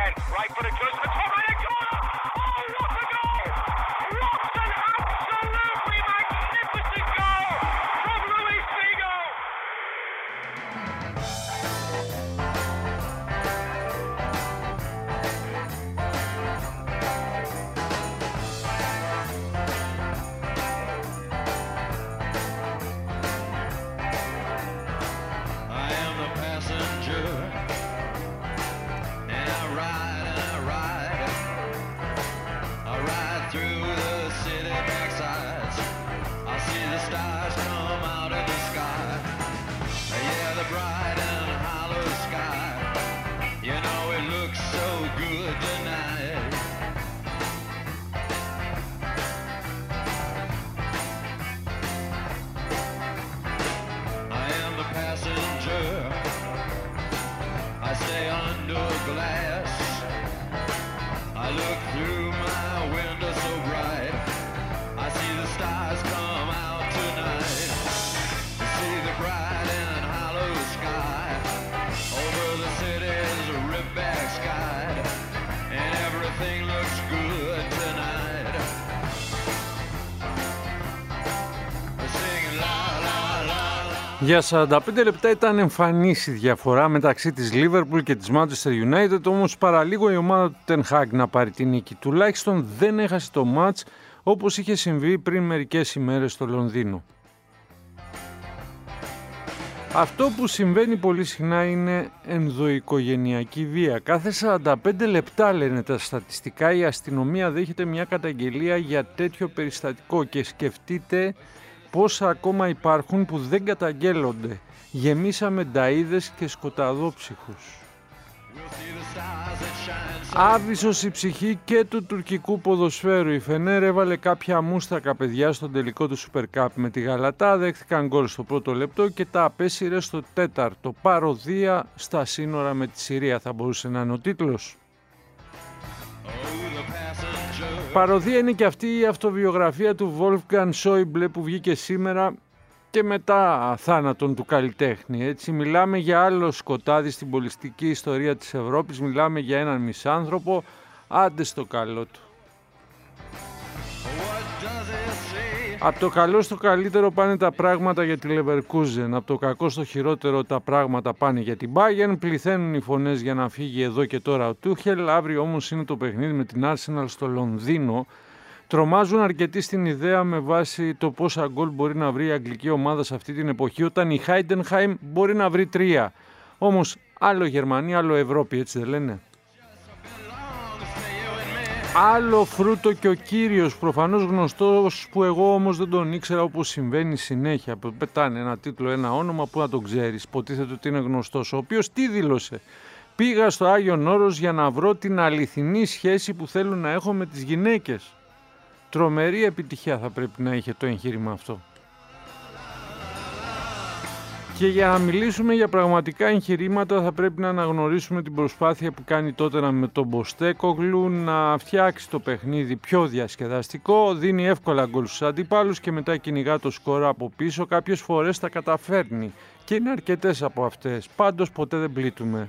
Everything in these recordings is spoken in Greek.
Right for the goes for top right corner. Oh, what a goal! What an absolutely magnificent goal from Luis Figo. Για 45 λεπτά ήταν εμφανής η διαφορά μεταξύ της Liverpool και της Manchester United, όμως παραλίγο η ομάδα του Ten Hag να πάρει τη νίκη. Τουλάχιστον δεν έχασε το μάτς όπως είχε συμβεί πριν μερικές ημέρες στο Λονδίνο. Αυτό που συμβαίνει πολύ συχνά είναι ενδοοικογενειακή βία. Κάθε 45 λεπτά, λένε τα στατιστικά, η αστυνομία δέχεται μια καταγγελία για τέτοιο περιστατικό και σκεφτείτε πόσα ακόμα υπάρχουν που δεν καταγγέλλονται. Γεμίσαμε νταΐδες και σκοταδόψυχους. Άβυσσος η ψυχή και του τουρκικού ποδοσφαίρου. Η Φενέρ έβαλε κάποια μούστρακα παιδιά στον τελικό του Super Cup με τη Γαλατά, δέχτηκαν γκολ στο πρώτο λεπτό και τα απέσυρε στο τέταρτο. Παροδία στα σύνορα με τη Συρία θα μπορούσε να είναι ο τίτλος. Παροδία είναι και αυτή η αυτοβιογραφία του Wolfgang Schäuble που βγήκε σήμερα και μετά θάνατον του καλλιτέχνη. Έτσι, μιλάμε για άλλο σκοτάδι στην πολιτική ιστορία της Ευρώπης, μιλάμε για έναν μισάνθρωπο, άντε στο καλό του. Από το καλό στο καλύτερο πάνε τα πράγματα για τη Leverkusen, από το κακό στο χειρότερο τα πράγματα πάνε για την Bayern, πληθαίνουν οι φωνές για να φύγει εδώ και τώρα ο Τούχελ, αύριο όμως είναι το παιχνίδι με την Arsenal στο Λονδίνο. Τρομάζουν αρκετοί στην ιδέα με βάση το πόσα γκολ μπορεί να βρει η αγγλική ομάδα σε αυτή την εποχή, όταν η Heidenheim μπορεί να βρει 3. Όμως άλλο Γερμανία, άλλο Ευρώπη, έτσι δεν λένε? Άλλο φρούτο και ο κύριος, προφανώς γνωστός, που εγώ όμως δεν τον ήξερα, όπως συμβαίνει συνέχεια. Πετάνε ένα τίτλο, ένα όνομα, που να τον ξέρεις, υποτίθεται ότι είναι γνωστός, ο οποίος τι δήλωσε? Πήγα στο Άγιον Όρος για να βρω την αληθινή σχέση που θέλω να έχω με τις γυναίκες. Τρομερή επιτυχία θα πρέπει να είχε το εγχείρημα αυτό. Και για να μιλήσουμε για πραγματικά εγχειρήματα θα πρέπει να αναγνωρίσουμε την προσπάθεια που κάνει τότε με τον Ποστέκογλου να φτιάξει το παιχνίδι πιο διασκεδαστικό, δίνει εύκολα γκολ στους αντιπάλους και μετά κυνηγά το σκορ από πίσω, κάποιες φορές τα καταφέρνει και είναι αρκετές από αυτές, πάντως ποτέ δεν πλήττουμε.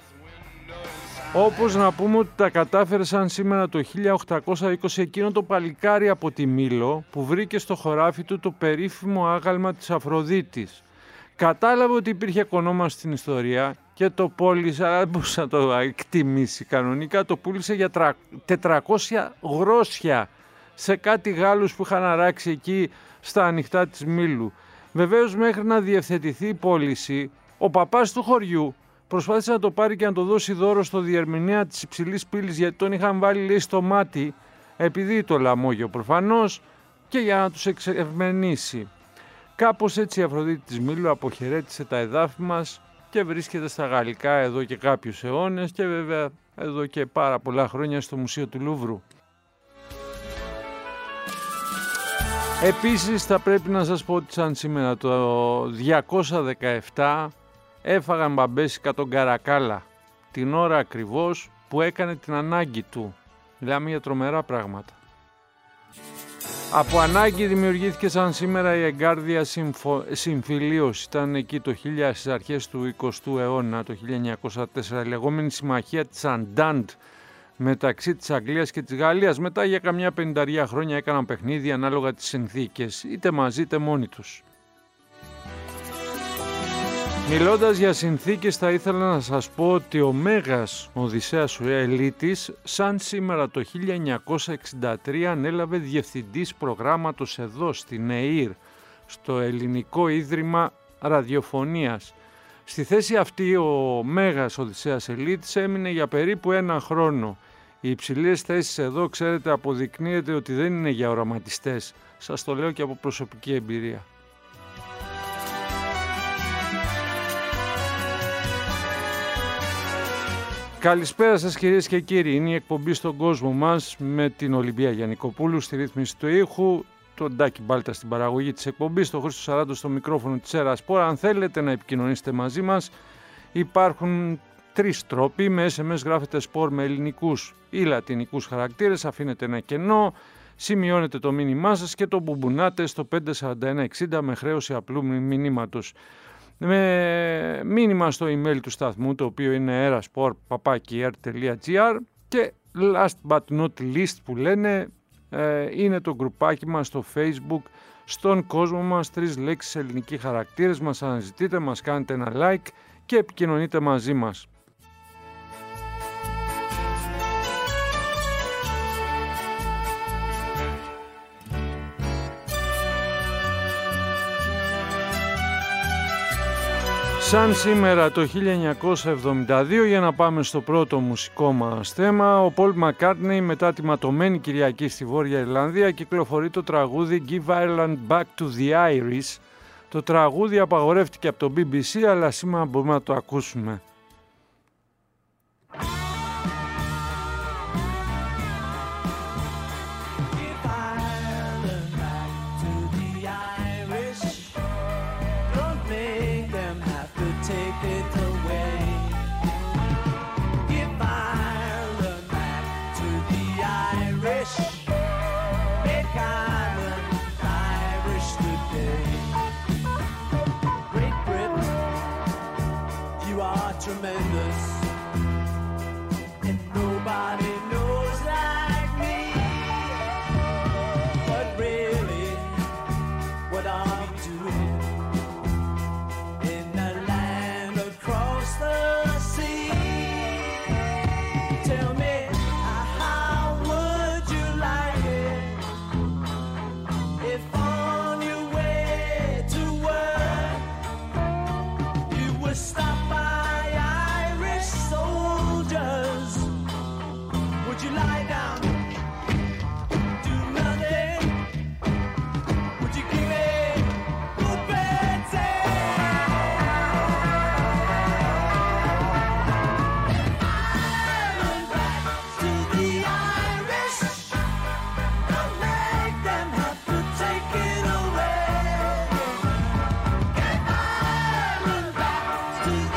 Όπως να πούμε ότι τα κατάφερε σαν σήμερα το 1820 εκείνο το παλικάρι από τη Μήλο που βρήκε στο χωράφι του το περίφημο άγαλμα της Αφροδίτης. Κατάλαβε ότι υπήρχε κονόμα στην ιστορία και το πώλησε, αλλά δεν μπορούσε να το εκτιμήσει κανονικά, το πούλησε για 400 γρόσια σε κάτι Γάλλους που είχαν αράξει εκεί στα ανοιχτά της Μήλου. Βεβαίως μέχρι να διευθετηθεί η πώληση, ο παπάς του χωριού προσπάθησε να το πάρει και να το δώσει δώρο στο διερμηνέα της Υψηλής Πύλης, γιατί τον είχαν βάλει, λέει, στο μάτι, επειδή το λαμόγιο προφανώς, και για να τους εξευμενήσει. Κάπως έτσι η Αφροδίτη της Μήλου αποχαιρέτησε τα εδάφη μας και βρίσκεται στα γαλλικά εδώ και κάποιους αιώνες και βέβαια εδώ και πάρα πολλά χρόνια στο Μουσείο του Λούβρου. Επίσης θα πρέπει να σας πω ότι σαν σήμερα το 217 έφαγαν μπαμπέσικα τον Καρακάλα την ώρα ακριβώς που έκανε την ανάγκη του. Μιλάμε για τρομερά πράγματα. Από ανάγκη δημιουργήθηκε σαν σήμερα η εγκάρδια συμφιλίωση. Ήταν εκεί το 1000 στις αρχές του 20ου αιώνα, το 1904, η λεγόμενη συμμαχία της Αντάντ μεταξύ της Αγγλίας και της Γαλλίας. Μετά για καμιά 50 χρόνια έκαναν παιχνίδι ανάλογα τις συνθήκες, είτε μαζί είτε μόνοι τους. Μιλώντας για συνθήκες, θα ήθελα να σας πω ότι ο Μέγας Οδυσσέας ο Ελίτης σαν σήμερα το 1963 ανέλαβε διευθυντής προγράμματος εδώ στην ΕΙΡ, στο Ελληνικό Ίδρυμα Ραδιοφωνίας. Στη θέση αυτή ο Μέγας Οδυσσέας Ελίτης έμεινε για περίπου 1 χρόνο. Οι υψηλές θέσεις εδώ, ξέρετε, αποδεικνύεται ότι δεν είναι για οραματιστές. Σας το λέω και από προσωπική εμπειρία. Καλησπέρα σας κυρίες και κύριοι, είναι η εκπομπή στον κόσμο μας με την Ολυμπία Γιαννικοπούλου στη ρύθμιση του ήχου, τον Ντάκη Μπάλτα στην παραγωγή της εκπομπής, τον Χρήστο Σαράντο στο μικρόφωνο της Ερασπορ. Αν θέλετε να επικοινωνήσετε μαζί μας υπάρχουν 3 τρόποι. Με SMS γράφετε σπορ με ελληνικούς ή λατινικούς χαρακτήρες, αφήνετε ένα κενό, σημειώνετε το μήνυμά σας και το μπουμπουνάτε στο 54160 με χρέωση απλού μηνύματος. Με μήνυμα στο email του σταθμού, το οποίο είναι erasport@er.gr, και last but not least που λένε είναι το γκρουπάκι μας στο Facebook, στον κόσμο μας, 3 λέξεις ελληνικοί χαρακτήρες, μας αναζητείτε, μας κάνετε ένα like και επικοινωνείτε μαζί μας. Σαν σήμερα το 1972, για να πάμε στο πρώτο μουσικό μας θέμα, ο Πολ Μακκάρτνεϊ μετά τη ματωμένη Κυριακή στη Βόρεια Ιρλανδία κυκλοφορεί το τραγούδι Give Ireland Back to the Irish. Το τραγούδι απαγορεύτηκε από το BBC, αλλά σήμερα μπορούμε να το ακούσουμε. Tremendous, and nobody knows like me. But really, what are we doing in a land across the sea? Tell me, how would you like it if on your way to work you were stopped by soldiers? Would you lie down, do nothing? Would you give me good bed? Ireland back to the Irish. Don't make them have to take it away. Get Ireland back to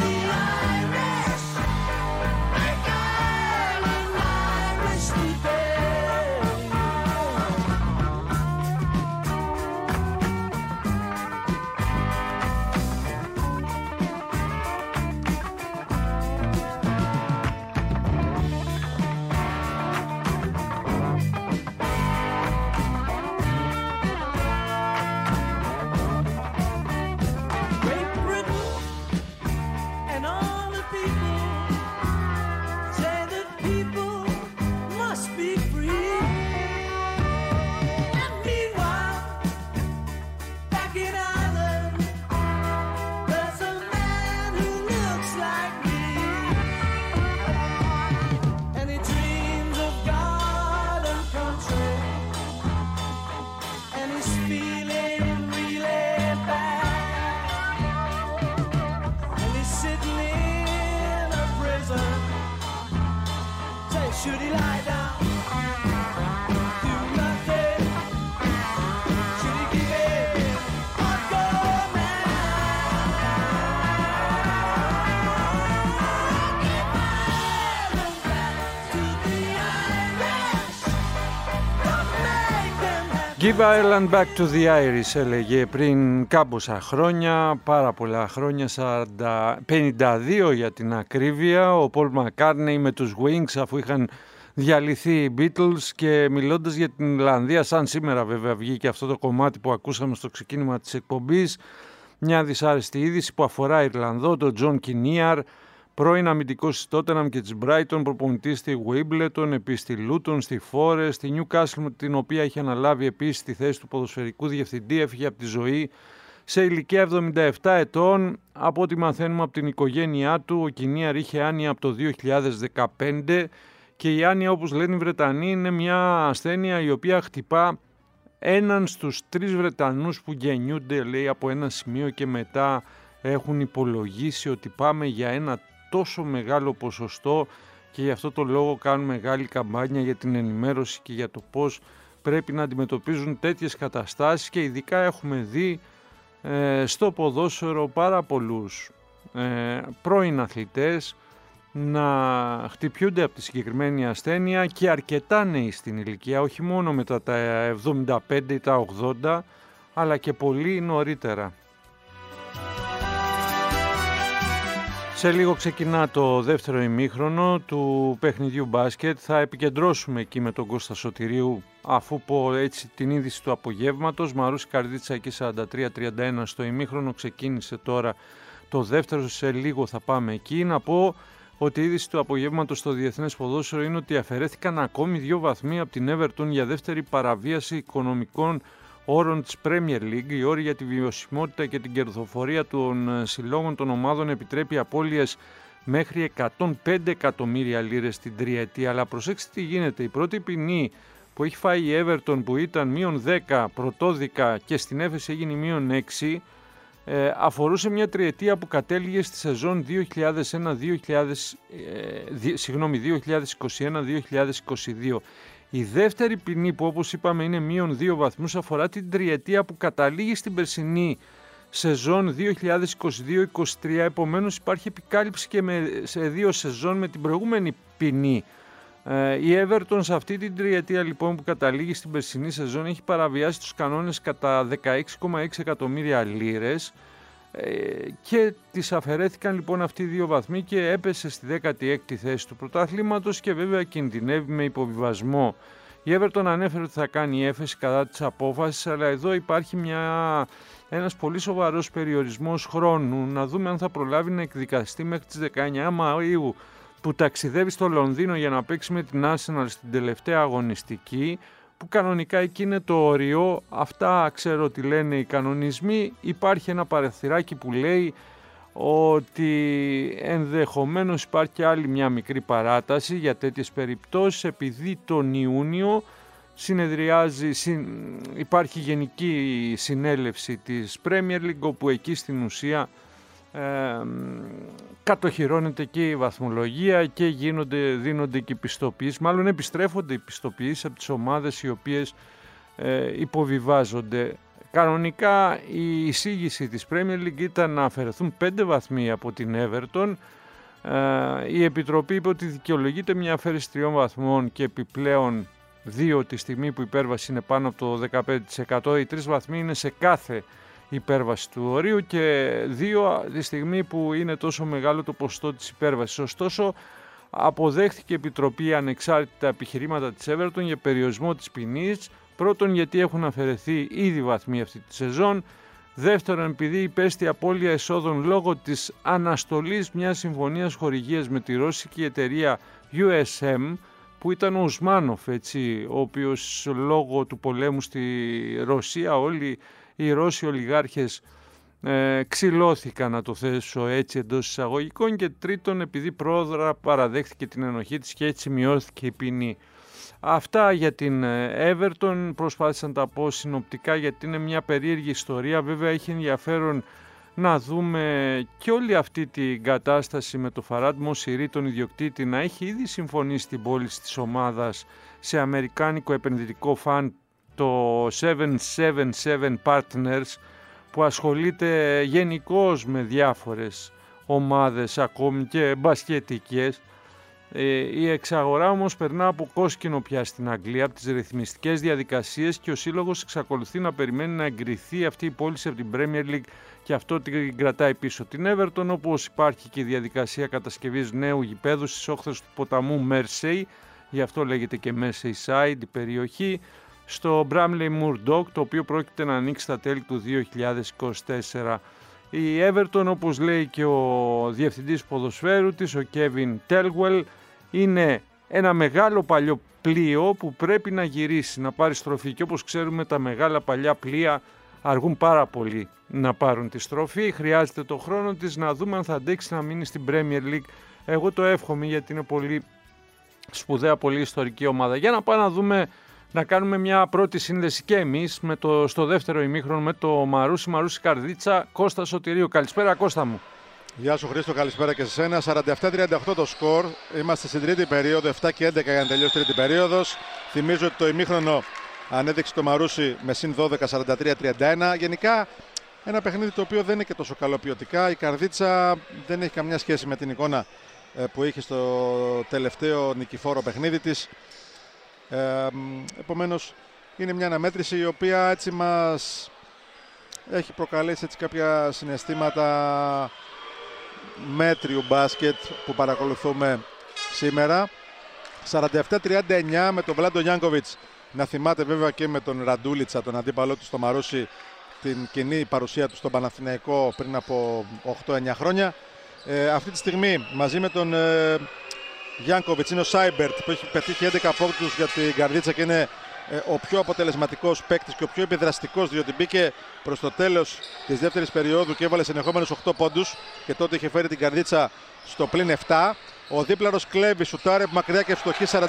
Give Ireland back to the Irish, έλεγε πριν κάμποσα χρόνια, πάρα πολλά χρόνια, 52 για την ακρίβεια, ο Paul McCartney με τους Wings, αφού είχαν διαλυθεί οι Beatles. Και μιλώντας για την Ιρλανδία, σαν σήμερα βέβαια βγήκε αυτό το κομμάτι που ακούσαμε στο ξεκίνημα της εκπομπής, μια δυσάρεστη είδηση που αφορά Ιρλανδό, τον John Kinnear, πρώην αμυντικός της Tottenham και της Brighton, προπονητής στη Wimbledon, επίσης στη Luton, στη Forest, στη Newcastle, την οποία είχε αναλάβει επίσης τη θέση του ποδοσφαιρικού διευθυντή, έφυγε από τη ζωή σε ηλικία 77 ετών. Από ό,τι μαθαίνουμε από την οικογένειά του, ο Kinnear είχε άνοια από το 2015 και η άνοια, όπως λένε οι Βρετανοί, είναι μια ασθένεια η οποία χτυπά έναν στους 3 Βρετανούς που γεννιούνται, λέει, από ένα σημείο και μετά. Έχουν υπολογίσει ότι πάμε για ένα τόσο μεγάλο ποσοστό και γι' αυτό το λόγο κάνουν μεγάλη καμπάνια για την ενημέρωση και για το πώς πρέπει να αντιμετωπίζουν τέτοιες καταστάσεις. Και ειδικά έχουμε δει στο ποδόσφαιρο πάρα πολλούς πρώην αθλητές να χτυπιούνται από τη συγκεκριμένη ασθένεια, και αρκετά νέοι στην ηλικία, όχι μόνο μετά τα 75 ή τα 80, αλλά και πολύ νωρίτερα. Σε λίγο ξεκινά το δεύτερο ημίχρονο του παιχνιδιού μπάσκετ. Θα επικεντρώσουμε εκεί με τον Κώστα Σωτηρίου, αφού πω έτσι την είδηση του απογεύματος. Μαρούση Καρδίτσα εκεί 43-31 στο ημίχρονο, ξεκίνησε τώρα το δεύτερο, σε λίγο θα πάμε εκεί. Να πω ότι η είδηση του απογεύματος στο διεθνές ποδόσφαιρο είναι ότι αφαιρέθηκαν ακόμη 2 βαθμοί από την Everton για δεύτερη παραβίαση οικονομικών όρων της Premier League. Οι όροι για τη βιωσιμότητα και την κερδοφορία των συλλόγων των ομάδων επιτρέπει απώλειες μέχρι 105 εκατομμύρια λίρες την τριετία. Αλλά προσέξτε τι γίνεται. Η πρώτη ποινή που έχει φάει η Everton, που ήταν μείον 10 πρωτόδικα και στην έφεση έγινε μείον 6, αφορούσε μια τριετία που κατέληγε στη σεζόν 2021-2022. Η δεύτερη ποινή, που όπως είπαμε είναι μείον 2 βαθμούς, αφορά την τριετία που καταλήγει στην περσινή σεζόν 2022-2023. Επομένως υπάρχει επικάλυψη και σε 2 σεζόν με την προηγούμενη ποινή. Η Everton σε αυτή την τριετία λοιπόν που καταλήγει στην περσινή σεζόν έχει παραβιάσει τους κανόνες κατά 16,6 εκατομμύρια λίρες και της αφαιρέθηκαν λοιπόν αυτοί οι 2 βαθμοί και έπεσε στη 16η θέση του πρωταθλήματος και βέβαια κινδυνεύει με υποβιβασμό. Η Everton ανέφερε ότι θα κάνει έφεση κατά της απόφασης, αλλά εδώ υπάρχει ένας πολύ σοβαρός περιορισμός χρόνου. Να δούμε αν θα προλάβει να εκδικαστεί μέχρι τις 19 Μαΐου που ταξιδεύει στο Λονδίνο για να παίξει με την Arsenal στην τελευταία αγωνιστική, που κανονικά εκεί είναι το όριο. Αυτά ξέρω ότι λένε οι κανονισμοί. Υπάρχει ένα παραθυράκι που λέει ότι ενδεχομένως υπάρχει άλλη μια μικρή παράταση για τέτοιες περιπτώσεις, επειδή τον Ιούνιο υπάρχει γενική συνέλευση της Premier League, όπου εκεί στην ουσία κατοχυρώνεται και η βαθμολογία και δίνονται και οι πιστοποιήσεις, μάλλον επιστρέφονται οι πιστοποιήσεις από τις ομάδες οι οποίες υποβιβάζονται. Κανονικά η εισήγηση της Premier League ήταν να αφαιρεθούν 5 βαθμοί από την Everton. Η Επιτροπή είπε ότι δικαιολογείται μια αφαίρεση 3 βαθμών και επιπλέον 2 τη στιγμή που η υπέρβαση είναι πάνω από το 15%. Οι 3 βαθμοί είναι σε κάθε υπέρβαση του ορίου και 2 τη στιγμή που είναι τόσο μεγάλο το ποσοστό της υπέρβασης. Ωστόσο, αποδέχθηκε η Επιτροπή ανεξάρτητα επιχειρήματα της Everton για περιορισμό της ποινής. Πρώτον, γιατί έχουν αφαιρεθεί ήδη βαθμοί αυτή τη σεζόν. Δεύτερον, επειδή υπέστη απώλεια εσόδων λόγω της αναστολής μιας συμφωνίας χορηγίας με τη ρώσικη εταιρεία USM, που ήταν ο Ουσμάνοφ, ο οποίος λόγω του πολέμου στη Ρωσία όλοι οι Ρώσοι ολιγάρχες ξυλώθηκαν, να το θέσω έτσι εντός εισαγωγικών. Και τρίτον, επειδή πρόδρα παραδέχθηκε την ενοχή της και έτσι μειώθηκε η ποινή. Αυτά για την Everton, προσπάθησα να τα πω συνοπτικά γιατί είναι μια περίεργη ιστορία. Βέβαια έχει ενδιαφέρον να δούμε και όλη αυτή την κατάσταση με το Φαράντ Μοσιρί, τον ιδιοκτήτη, να έχει ήδη συμφωνήσει την πώληση της ομάδας σε αμερικάνικο επενδυτικό φαντ, το 777 Partners, που ασχολείται γενικώς με διάφορες ομάδες ακόμη και μπασκετικές, Η εξαγορά όμως περνά από κόσκινο πια στην Αγγλία, από τις ρυθμιστικές διαδικασίες, και ο σύλλογος εξακολουθεί να περιμένει να εγκριθεί αυτή η πώληση από την Premier League, και αυτό την κρατάει πίσω την Everton, όπως υπάρχει και η διαδικασία κατασκευής νέου γηπέδου στις όχθες του ποταμού Mersey, γι' αυτό λέγεται και Merseyside η περιοχή, στο Bramley Moor Dock, το οποίο πρόκειται να ανοίξει στα τέλη του 2024. Η Everton, όπως λέει και ο διευθυντής ποδοσφαίρου της, ο Kevin Telwell, είναι ένα μεγάλο παλιό πλοίο που πρέπει να γυρίσει, να πάρει στροφή, και όπως ξέρουμε τα μεγάλα παλιά πλοία αργούν πάρα πολύ να πάρουν τη στροφή, χρειάζεται το χρόνο της, να δούμε αν θα αντέξει να μείνει στην Premier League. Εγώ το εύχομαι, γιατί είναι πολύ σπουδαία, πολύ ιστορική ομάδα. Για να πάμε να δούμε, να κάνουμε μια πρώτη σύνδεση και εμείς στο δεύτερο ημίχρονο με το Μαρούσι Καρδίτσα. Κώστα Σωτηρίου, καλησπέρα Κώστα μου. Γεια σου Χρήστο, καλησπέρα και σε σένα. 47-38 το σκορ, είμαστε στην τρίτη περίοδο, 7 και 11 για να τελειώσει τρίτη περίοδος. Θυμίζω ότι το ημίχρονο ανέδειξε το Μαρούσι με συν 12, 43-31. Γενικά ένα παιχνίδι το οποίο δεν είναι και τόσο καλό ποιοτικά. Η Καρδίτσα δεν έχει καμιά σχέση με την εικόνα που είχε στο τελευταίο νικηφόρο παιχνίδι της. Επομένως είναι μια αναμέτρηση η οποία έτσι μας έχει προκαλέσει έτσι κάποια συναισθήματα μέτριου μπάσκετ που παρακολουθούμε σήμερα. 47-39 με τον Βλάντο Γιάνκοβιτς να θυμάται βέβαια και με τον Ραντούλιτσα, τον αντίπαλό του στο Μαρούσι, την κοινή παρουσία του στον Παναθηναϊκό πριν από 8-9 χρόνια. Αυτή τη στιγμή μαζί με τον Γιάνκοβιτς είναι ο Σάιμπερτ που έχει πετύχει 11 πόντους για την Καρδίτσα και είναι ο πιο αποτελεσματικός παίκτης και ο πιο επιδραστικός, διότι μπήκε προς το τέλος της δεύτερης περίοδου και έβαλε συνεχόμενους 8 πόντους και τότε είχε φέρει την Καρδίτσα στο πλην 7. Ο δίπλαρος κλέβει, σουτάρε μακριά και ευστοχή, 47-43.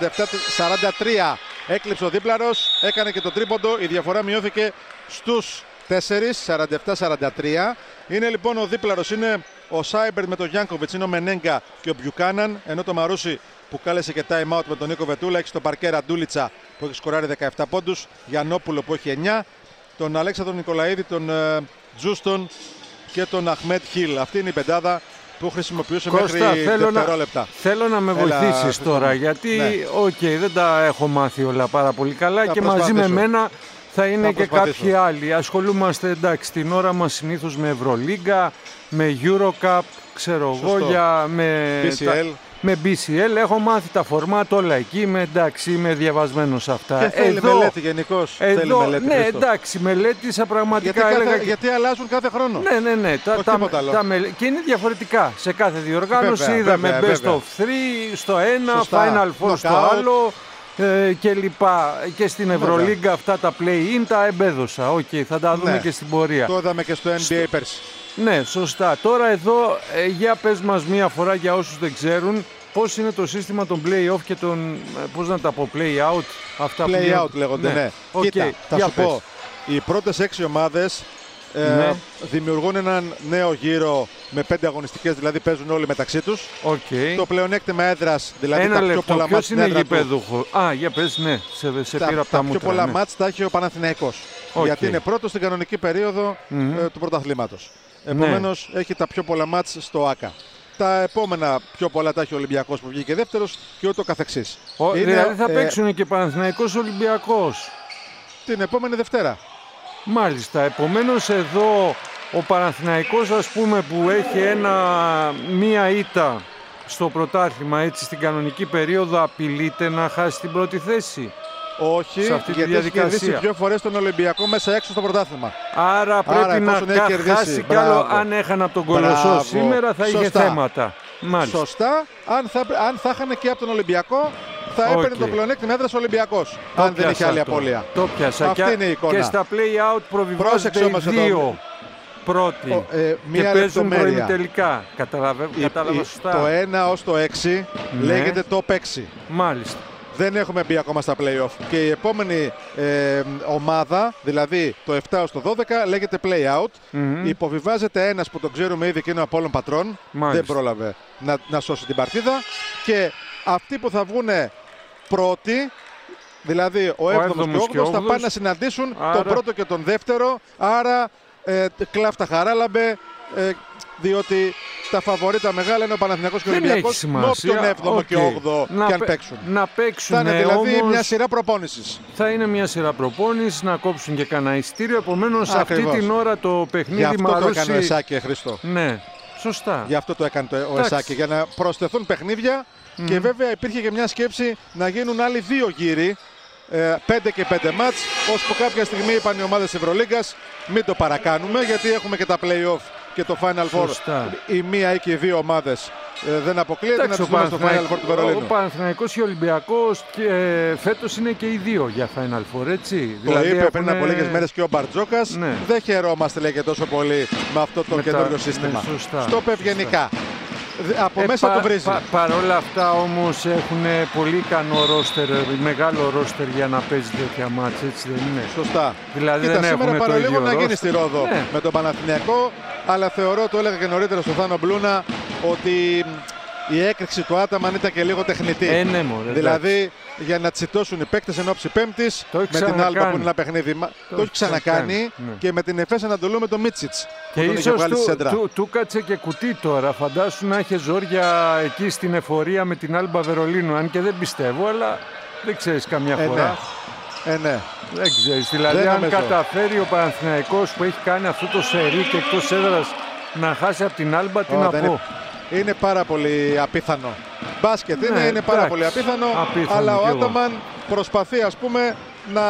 Έκλειψε ο δίπλαρος, έκανε και το τρίποντο, η διαφορά μειώθηκε στους 4, 47-43. Είναι λοιπόν ο δίπλαρος, είναι ο Σάιμπερτ με τον Γιάνκοβιτς, είναι ο Μενέγκα και ο Μπιουκάναν, ενώ το Μαρούσι που κάλεσε και time out με τον Νίκο Βετούλα έχει στο παρκέ Ραντούλιτσα που έχει σκοράρει 17 πόντους, Γιαννόπουλο που έχει 9, τον Αλέξανδρο Νικολαίδη, τον Τζούστον και τον Αχμέτ Χιλ. Αυτή είναι η πεντάδα που χρησιμοποιούσε Κώστα, μέχρι δευτερόλεπτα. Θέλω να με βοηθήσεις τώρα, γιατί δεν τα έχω μάθει όλα πάρα πολύ καλά και μαζί με μένα θα είναι και κάποιοι άλλοι. Ασχολούμαστε εντάξει την ώρα μας συνήθως με Ευρωλίγκα, με Eurocup, ξέρω εγώ, με BCL. Με BCL έχω μάθει τα φορμάτ όλα εκεί, είμαι διαβασμένος σε αυτά. Και θέλει μελέτη γενικώς. Θέλει μελέτη, ναι, εντάξει, μελέτησα πραγματικά. Γιατί αλλάζουν κάθε χρόνο. Ναι. Και είναι διαφορετικά σε κάθε διοργάνωση. Είδαμε Best of 3 στο ένα, Final Four στο άλλο και λοιπά. Και στην Ευρωλίγκα αυτά τα play-in τα εμπέδωσα. Θα τα δούμε και στην πορεία. Το είδαμε και στο NBA πέρσι. Ναι, σωστά. Τώρα εδώ, για πες μας μία φορά για όσους δεν ξέρουν, πώς είναι το σύστημα των play-off και των, πώς να τα πω, play-out. Αυτά play-out λέγονται, ναι. Κοίτα, θα σου πω, οι πρώτες 6 ομάδες δημιουργούν έναν νέο γύρο με 5 αγωνιστικές, δηλαδή παίζουν όλοι μεταξύ τους. Το πλεονέκτημα έδρας, δηλαδή ένα τα λεπτό, πιο πολλά μάτς είναι γηπέδουχο. Για πες, ναι, σε πήρα από τα μούτρα. Τα πιο πολλά μάτς τα έχει ο Παναθηναϊκός, γιατί είναι πρώτος στην κανονική περίοδο του πρωταθλήματος. Επομένως έχει τα πιο πολλά μάτς στο ΆΚΑ. Τα επόμενα πιο πολλά τα έχει ο Ολυμπιακός που βγήκε δεύτερος και ούτω καθεξής. Δηλαδή θα παίξουν και Παναθηναϊκός Ολυμπιακός την επόμενη Δευτέρα. Μάλιστα, επομένως εδώ ο Παναθηναϊκός, ας πούμε, που έχει μία ήττα στο πρωτάθλημα έτσι στην κανονική περίοδο, απειλείται να χάσει την πρώτη θέση. Όχι, γιατί έχει κερδίσει 2 φορές τον Ολυμπιακό μέσα έξω στο πρωτάθλημα. Άρα πρέπει να χάσει κι άλλο. Αν έχανα τον Κολοσσό σήμερα θα είχε θέματα. Μάλιστα. Σωστά. Αν θα είχαν και από τον Ολυμπιακό θα έπαιρνε το πλεονέκτημα έδρας ο Ολυμπιακός. Αν δεν είχε άλλη απώλεια. Το πιάσα. Αυτή είναι η εικόνα. Και στα play-out προβιβάζονται οι δύο πρώτοι και παίζουν προημιτελικά. Κατάλαβα σωστά. Το 1 ως το 6 λέγεται top 6. Μάλιστα. Δεν έχουμε μπει ακόμα στα play-off. Και η επόμενη ομάδα, δηλαδή το 7 ως το 12, λέγεται play-out. Υποβιβάζεται ένας που τον ξέρουμε ήδη και είναι ο Απόλλων Πατρών. Δεν πρόλαβε να σώσει την παρτίδα. Και αυτοί που θα βγουν πρώτοι, δηλαδή ο 7ος και ο 8ος, θα πάνε να συναντήσουν τον πρώτο και τον δεύτερο. Άρα κλάφτα χαράλαμπε, διότι τα φαβορίτα μεγάλα είναι ο Παναθηναϊκός και ο Δεν έχει Ολυμπιακός με όποιον σημασία. 7ο και Οκ. 8ο και αν παίξουν. Να παίξουν Θα είναι δηλαδή όμως, μια σειρά προπόνησης. θα είναι μια σειρά προπόνησης, να κόψουν και κανένα ειστήριο. Επομένως αυτή Ακριβώς. την ώρα το Γι' παιχνίδι αυτό το Μαρούσι... έκανε ο Εσάκη, Χρήστο. Ναι, σωστά. Γι' αυτό το έκανε ο Εντάξει. Εσάκη. Για να προσθεθούν παιχνίδια και βέβαια υπήρχε και μια σκέψη να γίνουν άλλοι 2 γύροι. 5 και 5 μάτς, ώσπου κάποια στιγμή είπαν οι ομάδες Ευρωλίγκας μην το παρακάνουμε γιατί έχουμε και τα play-off και το Final Four. Σωστά. Η μία ή και οι δύο ομάδες δεν αποκλείεται να Εντάξει, τις δούμε στο Final Four του ο Βερολίνου. Παναθηναϊκός και ο Ολυμπιακός και φέτος είναι και οι δύο για Final Four, έτσι. Το είπε πριν από λίγες μέρες και ο Μπαρτζόκας. Ναι. Δεν χαιρόμαστε λέει και τόσο πολύ με αυτό το Με τα- καινούριο σύστημα. ναι, σωστά. Στο ευγενικά. Από μέσα το βρίζει. Παρ' όλα αυτά όμως έχουν πολύ ικανό ρόστερ, μεγάλο ρόστερ για να παίζει τέτοια μάτς, έτσι δεν είναι. Σωστά. Δηλαδή Κοίτα, δεν σήμερα έχουν το παρολίγο ίδιο να γίνει ρόστερ. στη Ρόδο Ναι. με τον Παναθηναϊκό, αλλά θεωρώ, το έλεγα και νωρίτερα στο Θάνο Μπλούνα, ότι η έκρηξη του Άταμαν ήταν και λίγο τεχνητή. Ναι, μωρέ, Δηλαδή για να τσιτώσουν οι παίκτες εν ώψη Πέμπτης Το έχει με την Άλμπα ξανακάνει. που είναι ένα παιχνίδι. Το έχει ξανακάνει ναι. και με την Εφές Ανατολού με τον Μίτσιτς. Και που τον είχε ίσως βγάλει στη σέντρα. του κάτσε και κουτί τώρα. Φαντάσου να είχε ζόρια εκεί στην εφορία με την Άλμπα Βερολίνου. Αν και δεν πιστεύω, αλλά δεν ξέρεις καμιά φορά. Ναι. Δεν ξέρεις. Δηλαδή, Δεν αν νομίζω. καταφέρει ο Παναθηναϊκός που έχει κάνει αυτό το σερί και εκτός έδρας να χάσει από την Άλμπα, τι να δεν πω. είναι πάρα πολύ απίθανο. Μπάσκετ Ναι, είναι πάρα εντάξει. πολύ απίθανο, Απίθανο αλλά ο κι εγώ. Άταμαν προσπαθεί ας πούμε να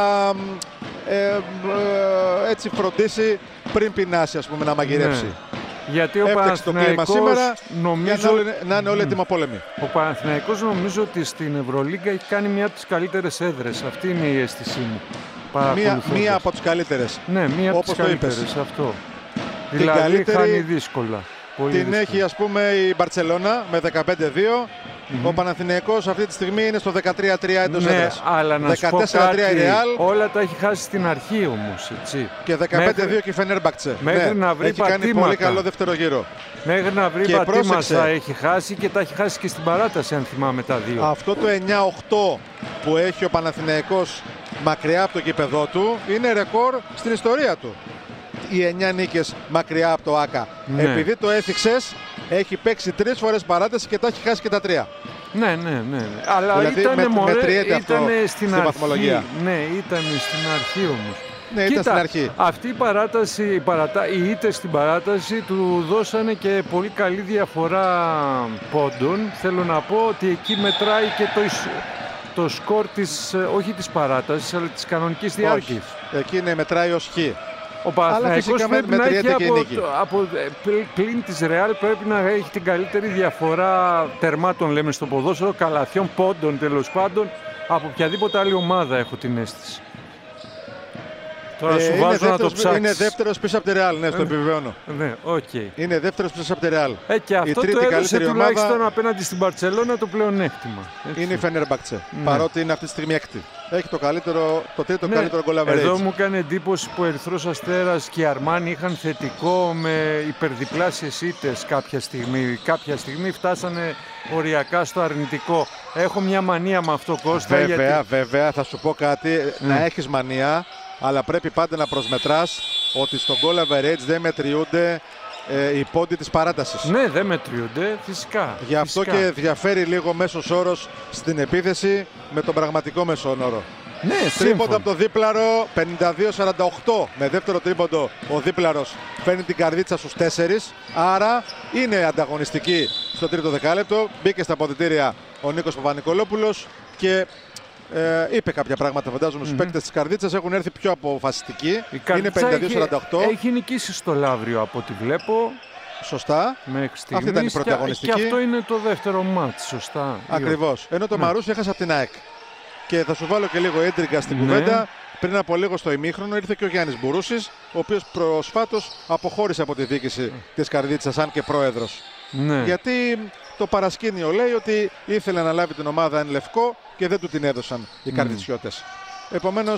έτσι φροντίσει πριν πεινάσει ας πούμε να μαγειρέψει. Ναι. Γιατί ο Έφτιαξε το κλίμα Παναθηναϊκός σήμερα νομίζω... για να είναι όλοι έτοιμοπόλεμοι. Ο Παναθηναϊκός νομίζω ότι στην Ευρωλίγκα έχει κάνει μια από τις καλύτερες έδρες. Αυτή είναι η αίσθησή μου. παρακολουθώντας. Μία από τις καλύτερες. Ναι, μία από τις όπως το είπες. καλύτερες, αυτό. Δηλαδή καλύτερη χάνει δύσκολα. Πολύ Την δύσκολα. έχει ας πούμε η Μπαρτσελώνα με 15-2. Ο Παναθηναϊκός αυτή τη στιγμή είναι στο 13-3 εντός Ναι, έδρας. αλλά να σου πω 14-3 κάτι, η Ρεάλ όλα τα έχει χάσει στην αρχή όμως, έτσι. και 15-2 Μέχρι- και η Φενέρμπαχτσε. μέχρι να βρει έχει κάνει πολύ πατήματα. καλό δεύτερο γύρο. Μέχρι να βρει Και πατήματα πρόσεξε. έχει χάσει και τα έχει χάσει και στην παράταση, αν θυμάμαι τα δύο. Αυτό το 9-8 που έχει ο Παναθηναϊκός μακριά από το γήπεδό του είναι ρεκόρ στην ιστορία του. Οι 9 νίκες μακριά από το ΆΚΑ. Ναι. Επειδή το έθιξες, έχει παίξει 3 φορές παράταση και τα έχει χάσει και τα 3. Ναι. Αλλά Δηλαδή, ήτανε, μωρέ, μετριέται αυτό ήτανε στη στην αρχή. βαθμολογία. Ναι, ήταν στην αρχή όμως. Ναι, ήταν στην αρχή. Αυτή η παράταση, οι ήττες στην παράταση του δώσανε και πολύ καλή διαφορά πόντων. Θέλω να πω ότι εκεί μετράει και το σκορ της, όχι της παράτασης, αλλά της κανονικής διάρκειας. Εκεί είναι μετράει ως χ. Ο Παναθηναϊκός φυσικά πρέπει να έχει μετριέται και η νίκη. πλην της Ρεάλ πρέπει να έχει την καλύτερη διαφορά τερμάτων, λέμε στο ποδόσφαιρο, καλαθιών, πόντων τέλος πάντων, από οποιαδήποτε άλλη ομάδα, έχω την αίσθηση. Τώρα σου βάζω να το ψάξεις. Είναι δεύτερος πίσω από τη Ρεάλ, ναι, στο επιβεβαιώνω. Ναι, οκ. Είναι δεύτερος πίσω από τη Ρεάλ. Και αυτό τρίτη το έδωσε καλύτερη τουλάχιστον ομάδα απέναντι στην Μπαρτσελώνα το πλεονέκτημα. Έτσι. είναι η Φενέρμπαχτσε. Ναι. Παρότι είναι αυτή τη στιγμή έκτη. Έχει το τρίτο Ναι, καλύτερο goal average. εδώ μου έκανε εντύπωση που ο Ερυθρός Αστέρας και η Αρμάνι είχαν θετικό με υπερδιπλάσιες ήττες κάποια στιγμή. Κάποια στιγμή φτάσανε οριακά στο αρνητικό. Έχω μια μανία με αυτό, Κώστα. Βέβαια, θα σου πω κάτι. Να έχεις μανία, αλλά πρέπει πάντα να προσμετράς ότι στο goal average δεν μετριούνται οι πόντοι της παράτασης. Ναι, δεν μετριούνται, φυσικά. Γι' αυτό φυσικά. και διαφέρει λίγο μέσος όρος στην επίθεση με τον πραγματικό μέσο όρο. Ναι, Τρίποντο σύμφωνα. από το δίπλαρο 52-48. Με δεύτερο τρίποντο ο δίπλαρος φέρνει την καρδίτσα στους 4. Άρα είναι ανταγωνιστική στο τρίτο δεκάλεπτο. Μπήκε στα αποδυτήρια ο Νίκος Παπα-Νικολόπουλος και είπε κάποια πράγματα, φαντάζομαι, στους παίκτες της καρδίτσας. Έχουν έρθει πιο αποφασιστικοί. Η Είναι Καρδίτσα 52-48. έχει νικήσει στο Λαύριο από ό,τι βλέπω Σωστά. μέχρι στιγμής. ήταν η πρωταγωνιστική. Και αυτό είναι το δεύτερο μάτς, σωστά. Ακριβώς. Ενώ το Ναι. Μαρούσι έχασε από την ΑΕΚ. Και θα σου βάλω και λίγο έντρικα στην Ναι. κουβέντα. Πριν από λίγο στο ημίχρονο ήρθε και ο Γιάννης Μπουρούσης, ο οποίος προσφάτως αποχώρησε από τη διοίκηση της Καρδίτσας, αν και πρόεδρος. Ναι. Γιατί το παρασκήνιο λέει ότι ήθελε να λάβει την ομάδα εν λευκό και δεν του την έδωσαν οι Καρδιτσιώτες. Επομένως,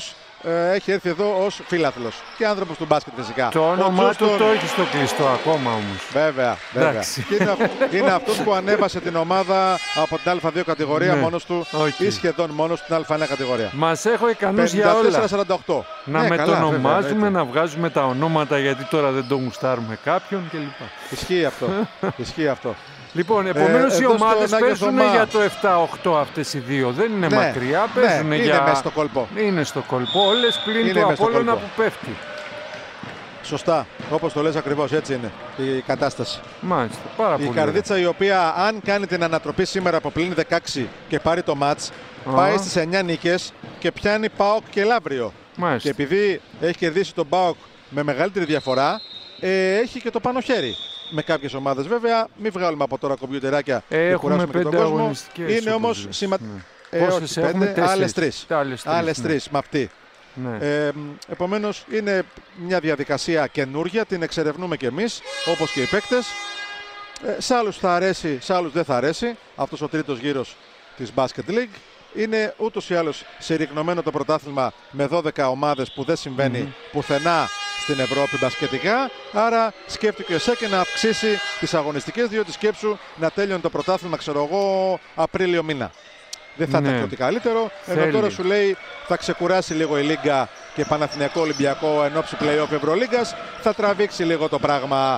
έχει έρθει εδώ ως φίλαθλος και άνθρωπος του μπάσκετ φυσικά. Το όνομά του Τζούστον, το έχει στο κλειστό ακόμα όμως. Βέβαια. Εντάξει. Και είναι αυτός που ανέβασε την ομάδα από την Α2 κατηγορία Ναι. μόνος του ή σχεδόν μόνος του στην Α1 κατηγορία. Μας έχω ικανούς για όλα. 54-48. Να Ναι, καλά, μετονομάζουμε, βέβαια, να βγάζουμε τα ονόματα γιατί τώρα δεν το γουστάρουμε κάποιον κλπ. Ισχύει αυτό. Ισχύει αυτό. Λοιπόν, επομένως οι εδώ στο ομάδες Άγιο παίζουν Θωμά. για το 7-8 αυτές οι δύο. Δεν είναι Ναι, μακριά, ναι, παίζουν είναι για... μέσα στο κόλπο. Είναι στο κόλπο, όλες πλην Είναι του μέσα στο Απόλλωνα κόλπο. που πέφτει. Σωστά. Όπως το λες ακριβώς, έτσι είναι η κατάσταση. Μάλιστα, πάρα Η πολύ Καρδίτσα η οποία αν κάνει την ανατροπή σήμερα από πλήν 16 και πάρει το μάτς, πάει στις 9 νίκες και πιάνει ΠΑΟΚ και Λαύριο. ωραία. Μάλιστα. Και επειδή έχει κερδίσει τον ΠΑΟΚ με μεγαλύτερη διαφορά, έχει και το πάνω χέρι. Με κάποιες ομάδες βέβαια, μην βγάλουμε από τώρα κομπιουτεράκια και Έχουμε κουράσουμε και τον 5 κόσμο. αγωνιστικές. Είναι όπως όμως λες. σημαντικό. Ναι. Πόσες έχουμε? 4. Άλλες 3. Άλλες ναι. 3 με αυτή. Ναι. Επομένως είναι μια διαδικασία καινούργια, την εξερευνούμε κι εμείς, όπως και οι παίκτες. Σε άλλους θα αρέσει, σε άλλους δεν θα αρέσει αυτός ο τρίτος γύρος της Basket League. Είναι ούτως ή άλλως συρρικνωμένο το πρωτάθλημα με 12 ομάδες που δεν συμβαίνει πουθενά στην Ευρώπη μπασκετικά. Άρα σκέφτηκε ο ΕΣΕΚ να αυξήσει τις αγωνιστικές, διότι σκέψου να τέλειωνε το πρωτάθλημα, ξέρω εγώ, Απρίλιο μήνα. Δεν θα Ναι. ήταν και ότι καλύτερο. Ενώ Θέλει. τώρα σου λέει θα ξεκουράσει λίγο η Λίγκα και Παναθηναϊκό Ολυμπιακό εν ώψη play-off Ευρωλίγκας. Θα τραβήξει λίγο το πράγμα.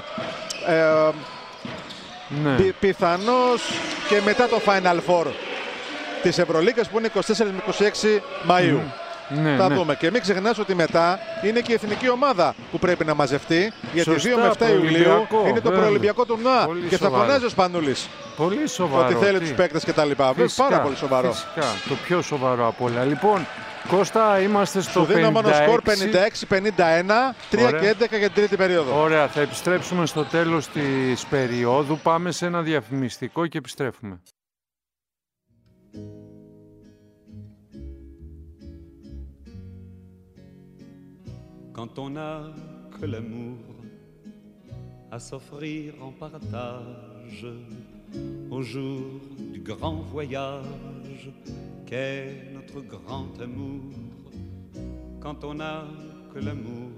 Ναι. Πιθανώς και μετά το Final Four της Ευρωλίγκας που είναι 24 με 26 Μαΐου. Ναι, Θα ναι. δούμε. Και μην ξεχνάς ότι μετά είναι και η εθνική ομάδα που πρέπει να μαζευτεί. Γιατί Σωστά, 2 με 7 Ιουλίου προολυμπιακό, είναι το βέβαια. προολυμπιακό τουρνουά. Πολύ Και θα σοβαρό. φωνάζει ο Σπανούλης Πολύ σοβαρό. ότι θέλει τι. τους παίκτες κτλ. Φυσικά, Πάρα πολύ σοβαρό. Φυσικά, το πιο σοβαρό από όλα. Λοιπόν, Κώστα, είμαστε στο Σου δίνω μόνο σκορ 56. 56-51, 3 Ωραία. και 11 για την τρίτη περίοδο. Ωραία, θα επιστρέψουμε στο τέλος της περίοδου. Πάμε σε ένα διαφημιστικό και επιστρέφουμε. Quand on n'a que l'amour à s'offrir en partage au jour du grand voyage qu'est notre grand amour. Quand on n'a que l'amour,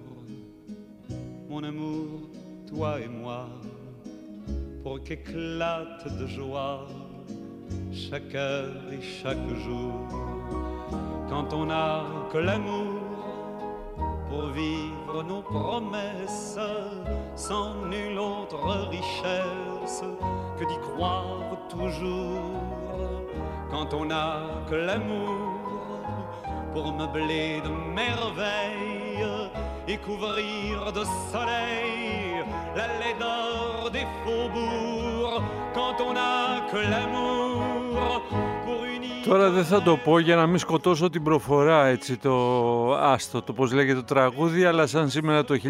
mon amour, toi et moi, pour qu'éclate de joie chaque heure et chaque jour. Quand on n'a que l'amour pour vivre nos promesses, sans nulle autre richesse que d'y croire toujours. Quand on n'a que l'amour pour meubler de merveilles et couvrir de soleil la laideur des faubourgs. Quand on n'a que l'amour pour unir. Τώρα δεν θα το πω για να μην σκοτώσω την προφορά, έτσι, το άστο, το πώς λέγεται το τραγούδι, αλλά σαν σήμερα το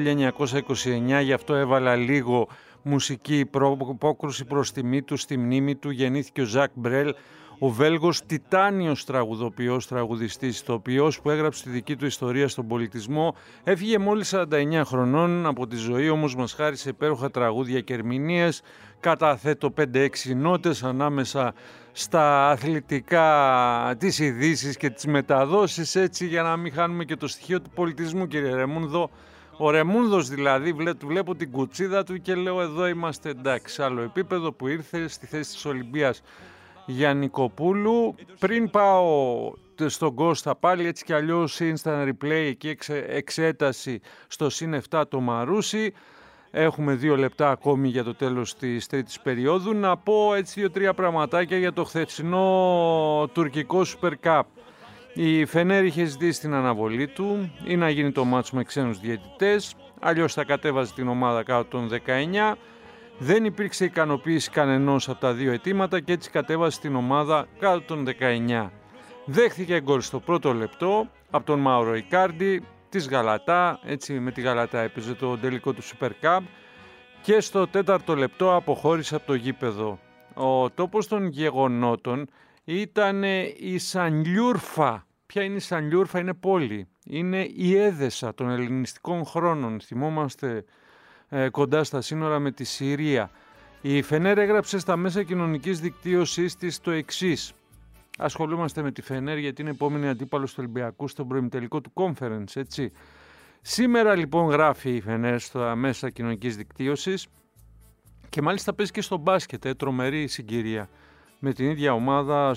1929, γι' αυτό έβαλα λίγο μουσική υπόκρουση προς τιμή του, στη μνήμη του, γεννήθηκε ο Ζακ Μπρέλ, ο Βέλγος τιτάνιος τραγουδοποιός, τραγουδιστής, ηθοποιός που έγραψε τη δική του ιστορία στον πολιτισμό. Έφυγε μόλις 49 χρονών από τη ζωή, όμως μας χάρισε υπέροχα τραγούδια και ερμηνείες. Καταθέτω 5-6 νότες ανάμεσα στα αθλητικά, τις ειδήσεις και τις μεταδόσεις, έτσι, για να μην χάνουμε και το στοιχείο του πολιτισμού, κύριε Ρεμούνδο. Ο Ρεμούνδος δηλαδή, βλέπω την κουτσίδα του και λέω εδώ είμαστε εντάξει, άλλο επίπεδο, που ήρθε στη θέση της Ολυμπίας Γιαννικοπούλου. Πριν πάω στον Κώστα πάλι, έτσι κι αλλιώς instant replay, εκεί εξέταση στο συν 7 το Μαρούσι. Έχουμε 2 λεπτά ακόμη για το τέλος της τρίτης περίοδου. Να πω έτσι 2-3 πραγματάκια για το χθεσινό τουρκικό Super Cup. Η Φενέρ είχε ζητήσει την αναβολή του ή να γίνει το μάτσο με ξένους διαιτητές, αλλιώς θα κατέβαζε την ομάδα κάτω των 19. Δεν υπήρξε ικανοποίηση κανενός από τα δύο αιτήματα και έτσι κατέβασε την ομάδα κάτω των 19. Δέχθηκε γκολ στο πρώτο λεπτό από τον Μάουρο Ικάρντι της Γαλατά, έτσι με τη Γαλατά έπαιζε το τελικό του Super Cup, και στο τέταρτο λεπτό αποχώρησε από το γήπεδο. Ο τόπος των γεγονότων ήταν η Σανλιούρφα. Ποια είναι η Σανλιούρφα? Είναι πόλη. Είναι η Έδεσα των ελληνιστικών χρόνων. Θυμόμαστε κοντά στα σύνορα με τη Συρία. Η Φενέρ έγραψε στα μέσα κοινωνικής δικτύωσής της το εξής. ασχολούμαστε με τη Φενέρ γιατί είναι επόμενη αντίπαλος του Ολυμπιακού στον προημιτελικό του Conference, έτσι. Σήμερα λοιπόν γράφει η Φενέρ στα μέσα κοινωνικής δικτύωσης και μάλιστα παίζει και στο μπάσκετ, τρομερή συγκυρία. Με την ίδια ομάδα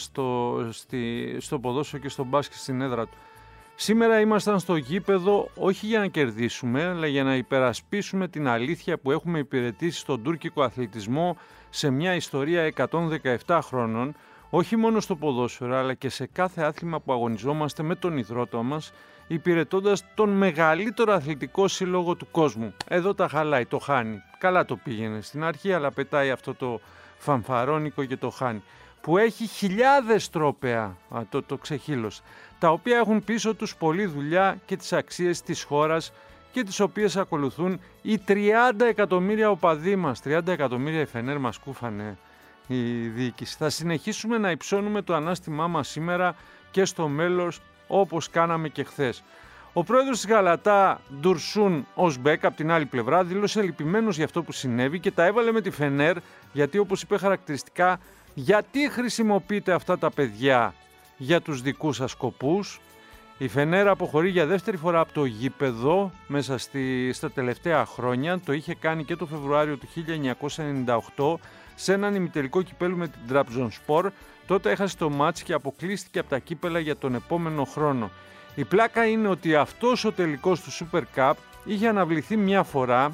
στο ποδόσφαιρο και στο μπάσκετ στην έδρα του. Σήμερα ήμασταν στο γήπεδο όχι για να κερδίσουμε, αλλά για να υπερασπίσουμε την αλήθεια που έχουμε υπηρετήσει στον τουρκικό αθλητισμό σε μια ιστορία 117 χρόνων, όχι μόνο στο ποδόσφαιρο, αλλά και σε κάθε άθλημα που αγωνιζόμαστε με τον ιδρώτα μας, υπηρετώντας τον μεγαλύτερο αθλητικό σύλλογο του κόσμου. Εδώ τα χαλάει, το χάνει. Καλά το πήγαινε στην αρχή, αλλά πετάει αυτό το φανφαρόνικο και το χάνει. Που έχει χιλιάδες τρόπαια, το ξεχύλωσε, τα οποία έχουν πίσω τους πολλή δουλειά και τις αξίες της χώρας και τις οποίες ακολουθούν οι 30 εκατομμύρια οπαδοί μας. 30 εκατομμύρια η Φενέρ μας κούφανε η διοίκηση. Θα συνεχίσουμε να υψώνουμε το ανάστημά μας σήμερα και στο μέλλον όπως κάναμε και χθες. Ο πρόεδρος της Γαλατά, Ντουρσούν Οσμπέκ, από την άλλη πλευρά, δήλωσε λυπημένος για αυτό που συνέβη και τα έβαλε με τη Φενέρ, γιατί όπως είπε χαρακτηριστικά, γιατί χρησιμοποιείτε αυτά τα παιδιά για τους δικούς σας σκοπούς. Η Φενέρ αποχωρεί για δεύτερη φορά από το γήπεδο μέσα στα τελευταία χρόνια. Το είχε κάνει και το Φεβρουάριο του 1998 σε έναν ημιτελικό κυπέλου με την Trabzonspor. Τότε έχασε το μάτς και αποκλείστηκε από τα κύπελα για τον επόμενο χρόνο. Η πλάκα είναι ότι αυτός ο τελικός του Super Cup είχε αναβληθεί μια φορά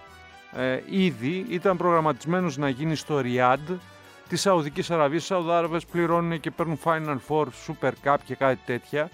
ήδη, ήταν προγραμματισμένος να γίνει στο Ριάντ της Σαουδικής Αραβίας. Οι Σαουδάραβες πληρώνουν και παίρνουν Final Four, Super Cup και κάτι τέτοια.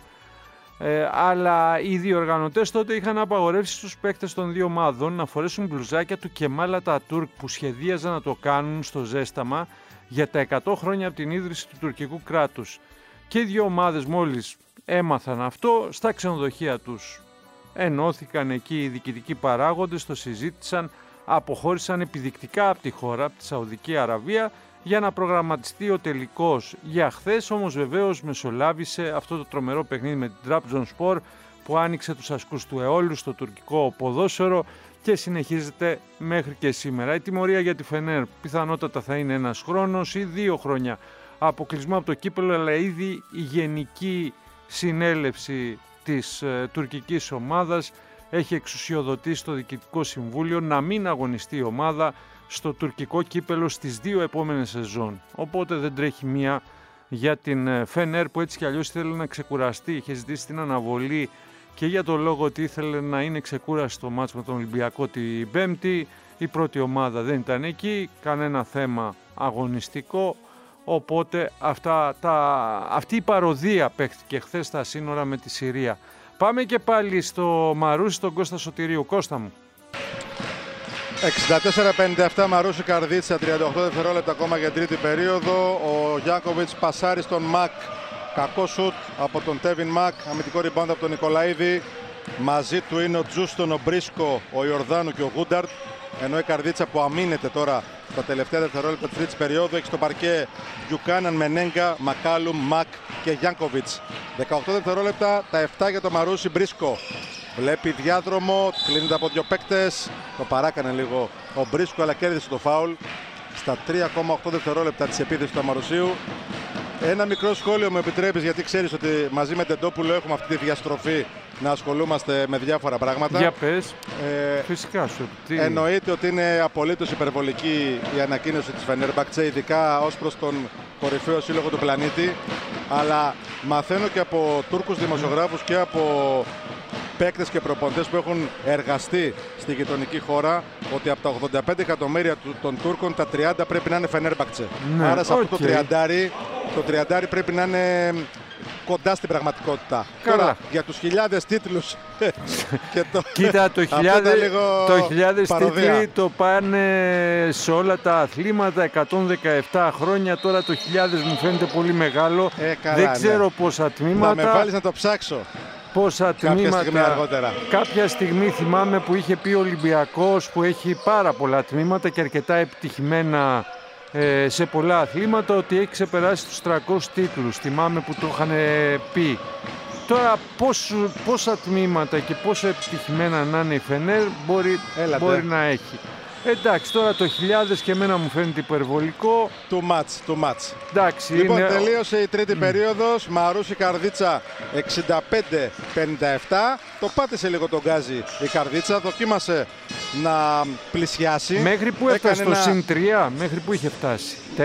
Αλλά οι διοργανωτές τότε είχαν απαγορεύσει στους παίκτες των δύο ομάδων να φορέσουν μπλουζάκια του Κεμάλ Ατατούρκ που σχεδίαζαν να το κάνουν στο ζέσταμα για τα 100 χρόνια από την ίδρυση του τουρκικού κράτους. Και οι δύο ομάδες μόλις έμαθαν αυτό, στα ξενοδοχεία τους ενώθηκαν εκεί οι διοικητικοί παράγοντες, το συζήτησαν, αποχώρησαν επιδεικτικά από τη χώρα, από τη Σαουδική Αραβία, για να προγραμματιστεί ο τελικός για χθες. Όμως βεβαίως μεσολάβησε αυτό το τρομερό παιχνίδι με την Trabzonspor που άνοιξε τους ασκούς του αιώλου στο τουρκικό ποδόσφαιρο και συνεχίζεται μέχρι και σήμερα. Η τιμωρία για τη Φενέρ πιθανότατα θα είναι 1 χρόνος ή 2 χρόνια αποκλεισμό από το κύπελλο, αλλά ήδη η Γενική Συνέλευση της τουρκικής ομάδας έχει εξουσιοδοτήσει το Διοικητικό Συμβούλιο να μην αγωνιστεί η ομάδα στο τουρκικό κύπελλο στις 2 επόμενες σεζόν. Οπότε δεν τρέχει μία για την Φενέρ που έτσι κι αλλιώς ήθελε να ξεκουραστεί. Είχε ζητήσει την αναβολή και για το λόγο ότι ήθελε να είναι ξεκούραστη το μάτς με τον Ολυμπιακό την Πέμπτη. Η πρώτη ομάδα δεν ήταν εκεί, κανένα θέμα αγωνιστικό. Οπότε αυτή η παροδία παίχτηκε χθες στα σύνορα με τη Συρία. Πάμε και πάλι στο Μαρούσι, τον Κώστα Σωτηρίου. Κώστα μου. 64-57 Μαρούσι Καρδίτσα, 38 δευτερόλεπτα ακόμα για τρίτη περίοδο. Ο Γιάκοβιτς πασάρει στον Μακ. Κακό σουτ από τον Τέβιν Μακ. Αμυντικό rebound από τον Νικολαίδη. Μαζί του είναι ο Τζούστον, ο Μπρίσκο, ο Ιορδάνου και ο Γούνταρτ. Ενώ η Καρδίτσα που αμήνεται τώρα στα τελευταία δευτερόλεπτα της τρίτης περίοδου έχει στο παρκέ Γιουκάναν, Μενέγκα, Μακάλουμ, Μακ και Γιάνκοβιτς. 18 δευτερόλεπτα, τα 7 για το Μαρούσι. Μπρίσκο βλέπει διάδρομο, κλείνεται από δύο παίκτες. Το παράκανε λίγο ο Μπρίσκο, αλλά κέρδισε το φάουλ στα 3,8 δευτερόλεπτα της επίθεσης του Μαρουσίου. Ένα μικρό σχόλιο μου επιτρέπεις, γιατί ξέρεις ότι μαζί με Τεντόπουλο έχουμε αυτή τη διαστροφή να ασχολούμαστε με διάφορα πράγματα. Για πες. Φυσικά σου. Εννοείται ότι είναι απολύτως υπερβολική η ανακοίνωση της Φενέρμπαχτσε, ειδικά ως προς τον κορυφαίο σύλλογο του πλανήτη. Αλλά μαθαίνω και από Τούρκους δημοσιογράφους και από παίκτες και προπονητές που έχουν εργαστεί στη γειτονική χώρα ότι από τα 85 εκατομμύρια των Τούρκων τα 30 πρέπει να είναι Φενέρμπαχτσε. Ναι, άρα σε αυτό το 30 πρέπει να είναι κοντά στην πραγματικότητα. Καλά. Τώρα, για τους χιλιάδες τίτλους και κοίτα, το 1000 τίτλοι το πάνε σε όλα τα αθλήματα, 117 χρόνια. Τώρα το 1000 μου φαίνεται πολύ μεγάλο. Καλά, δεν ξέρω ναι. πόσα τμήματα. Να με βάλεις να το ψάξω. Πόσα τμήματα. Κάποια στιγμή θυμάμαι που είχε πει ο Ολυμπιακός, που έχει πάρα πολλά τμήματα και αρκετά επιτυχημένα σε πολλά αθλήματα, ότι έχει ξεπεράσει τους 300 τίτλους. Θυμάμαι που το είχαν πει. Τώρα πόσα τμήματα και πόσο επιτυχημένα να είναι η Φενέρ μπορεί να έχει. Εντάξει, τώρα το 1000 και εμένα μου φαίνεται υπερβολικό. Too much. Εντάξει, Λοιπόν, είναι... τελείωσε η τρίτη περίοδος. Μαρούσι Καρδίτσα 65-57. Το πάτησε λίγο τον γκάζι η Καρδίτσα. Δοκίμασε να πλησιάσει. Μέχρι που έφτασε το συν 3, μέχρι που είχε φτάσει. 4.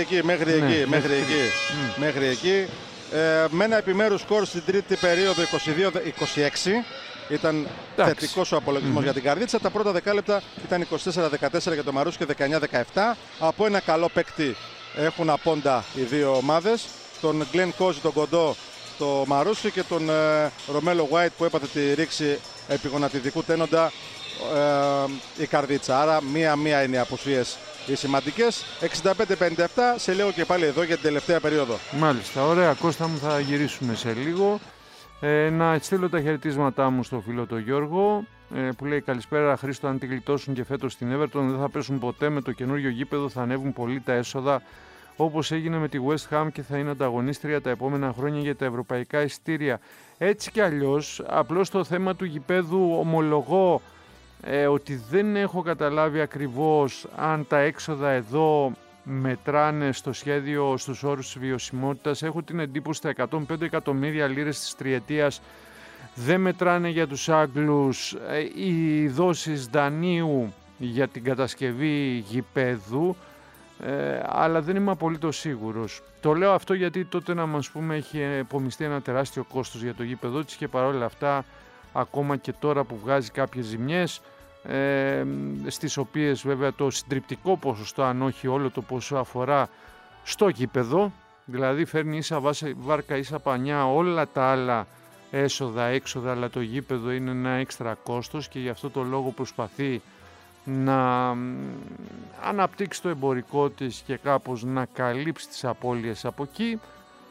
Μέχρι εκεί. Με ένα επιμέρους σκορ στην τρίτη περίοδο 22-26. Ήταν θετικός ο απολογισμός για την Καρδίτσα. Τα πρώτα δεκάλεπτα ήταν 24-14 για το Μαρούσι και 19-17. Από ένα καλό παίκτη έχουν απόντα οι δύο ομάδες. Τον Γκλεν Κόζι, τον κοντό, το Μαρούσι, και τον Ρομέλο White που έπαθε τη ρήξη επιγονατιδικού τένοντα η Καρδίτσα. Άρα μία-μία είναι οι απουσίες οι σημαντικές. 65-57. Σε λέω και πάλι εδώ για την τελευταία περίοδο. Μάλιστα, ωραία. Κώστα μου, θα γυρίσουμε σε λίγο. Να στείλω τα χαιρετίσματά μου στο φίλο τον Γιώργο που λέει καλησπέρα Χρήστο, αν τη γλιτώσουν και φέτος στην Everton δεν θα πέσουν ποτέ, με το καινούριο γήπεδο θα ανέβουν πολύ τα έσοδα όπως έγινε με τη West Ham και θα είναι ανταγωνίστρια τα επόμενα χρόνια για τα ευρωπαϊκά εισιτήρια. Έτσι κι αλλιώς, απλώς το θέμα του γηπέδου ομολογώ ότι δεν έχω καταλάβει ακριβώς αν τα έξοδα εδώ μετράνε στο σχέδιο στους όρους της βιωσιμότητας. Έχω την εντύπωση τα 105 εκατομμύρια λίρες της τριετίας δεν μετράνε για τους Άγγλους οι δόσεις δανείου για την κατασκευή γηπέδου, αλλά δεν είμαι απολύτως σίγουρος. Το λέω αυτό γιατί τότε να μας πούμε έχει επομιστεί ένα τεράστιο κόστος για το γήπεδο της και παρόλα αυτά ακόμα και τώρα που βγάζει κάποιες ζημιές, στις οποίες βέβαια το συντριπτικό ποσοστό, αν όχι όλο το ποσό, αφορά στο γήπεδο, δηλαδή φέρνει ίσα βάρκα ίσα πανιά όλα τα άλλα έσοδα, έξοδα, αλλά το γήπεδο είναι ένα έξτρα κόστος και γι' αυτό το λόγο προσπαθεί να αναπτύξει το εμπορικό της και κάπως να καλύψει τις απώλειες από εκεί.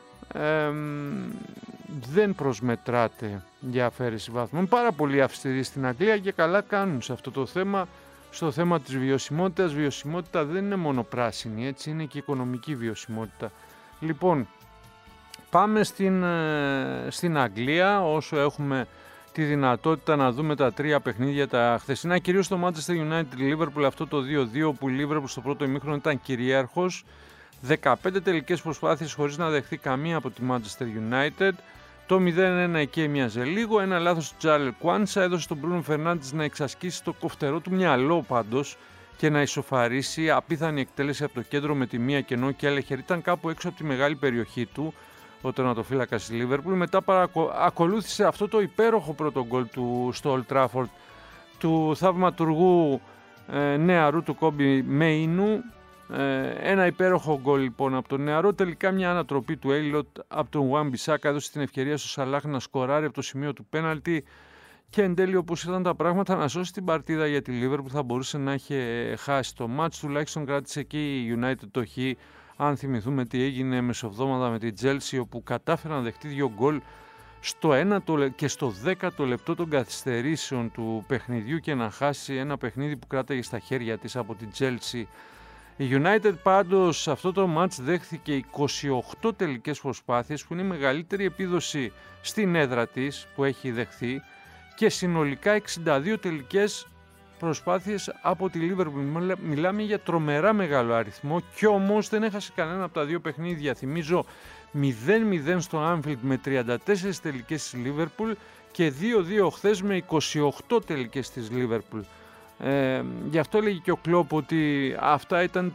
Δεν προσμετράται για αφαίρεση βαθμών. Πάρα πολύ αυστηροί στην Αγγλία και καλά κάνουν σε αυτό το θέμα. Στο θέμα της βιωσιμότητας, βιωσιμότητα δεν είναι μόνο πράσινη, έτσι, είναι και οικονομική βιωσιμότητα. Λοιπόν, πάμε στην Αγγλία όσο έχουμε τη δυνατότητα να δούμε τα τρία παιχνίδια τα χθεσινά, κυρίως το Manchester United Liverpool, αυτό το 2-2 που η Liverpool στο πρώτο ημίχρονο ήταν κυριάρχος. 15 τελικές προσπάθειες χωρίς να δεχθεί καμία από τη Manchester United. Το 0-1 εκεί έμοιαζε λίγο. Ένα λάθος του Τζάρλ Κουάνσα έδωσε τον Μπρούνο Φερνάντες να εξασκήσει το κοφτερό του μυαλό πάντως και να ισοφαρίσει. Απίθανη εκτέλεση από το κέντρο με τη μία κενό και Έλεχερ ήταν κάπου έξω από τη μεγάλη περιοχή του ο τερματοφύλακας της Liverpool. Μετά ακολούθησε αυτό το υπέροχο πρώτο γκολ του στο Old Trafford του θαυματουργού νεαρού του Κόμπι Μέινου. Ένα υπέροχο γκολ λοιπόν από τον νεαρό. Τελικά μια ανατροπή του Έιλοτ από τον Ουάν Μπισάκα έδωσε την ευκαιρία στο Σαλάχ να σκοράρει από το σημείο του πέναλτι και εν τέλει, όπως ήταν τα πράγματα, να σώσει την παρτίδα για τη Liverpool που θα μπορούσε να έχει χάσει το μάτς. Τουλάχιστον κράτησε εκεί η United το χ. Αν θυμηθούμε τι έγινε μεσοβδόμαδα με την Chelsea, όπου κατάφερε να δεχτεί 2 γκολ στο 1 και στο 10ο λεπτό των καθυστερήσεων του παιχνιδιού και να χάσει ένα παιχνίδι που κράταγε στα χέρια της από την Chelsea. Η United πάντως σε αυτό το μάτς δέχθηκε 28 τελικές προσπάθειες, που είναι η μεγαλύτερη επίδοση στην έδρα της που έχει δεχθεί, και συνολικά 62 τελικές προσπάθειες από τη Liverpool. Μιλάμε για τρομερά μεγάλο αριθμό και όμως δεν έχασε κανένα από τα δύο παιχνίδια. Θυμίζω 0-0 στο Anfield με 34 τελικές της Liverpool και 2-2 χθες με 28 τελικές της Liverpool. Γι' αυτό λέγει και ο Κλόπ ότι αυτά ήταν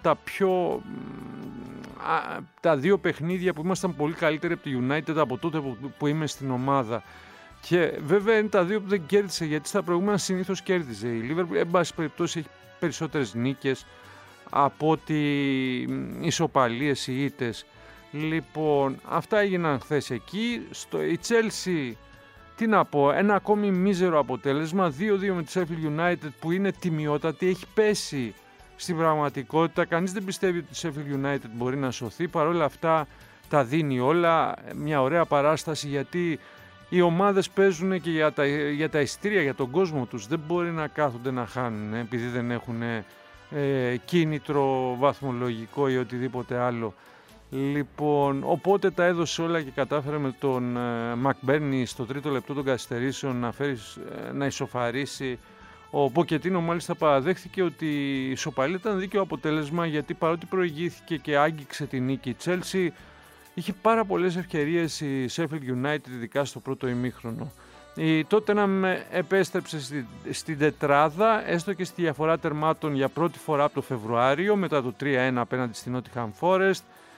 τα δύο παιχνίδια που ήμασταν πολύ καλύτεροι από τη United από τότε που είμαι στην ομάδα. Και βέβαια είναι τα δύο που δεν κέρδισε, γιατί στα προηγούμενα συνήθως κέρδιζε. Η Liverpool, εν πάση περιπτώσει, έχει περισσότερες νίκες από ότι ισοπαλίες ή ήττες. Λοιπόν, αυτά έγιναν χθες εκεί. Η Chelsea, τι να πω, ένα ακόμη μίζερο αποτέλεσμα, 2-2 με τη Sheffield United που είναι τιμιότατη, έχει πέσει στην πραγματικότητα. Κανείς δεν πιστεύει ότι η Sheffield United μπορεί να σωθεί, παρόλα αυτά τα δίνει όλα. Μια ωραία παράσταση, γιατί οι ομάδες παίζουν και για τα εισιτήρια, για τον κόσμο τους. Δεν μπορεί να κάθονται να χάνουν επειδή δεν έχουν κίνητρο βαθμολογικό ή οτιδήποτε άλλο. Λοιπόν, οπότε τα έδωσε όλα και κατάφερε με τον McBurney στο τρίτο λεπτό των καθυστερήσεων να ισοφαρίσει, Ο Ποκετίνο μάλιστα παραδέχθηκε ότι η ισοπαλία ήταν δίκαιο αποτέλεσμα, γιατί παρότι προηγήθηκε και άγγιξε την νίκη η Chelsea, είχε πάρα πολλές ευκαιρίες η Sheffield United, ειδικά στο πρώτο ημίχρονο. Η Tottenham επέστρεψε στην τετράδα, έστω και στη διαφορά τερμάτων για πρώτη φορά από το Φεβρουάριο, μετά το 3-1 απέναντι στη Nottingham Forest.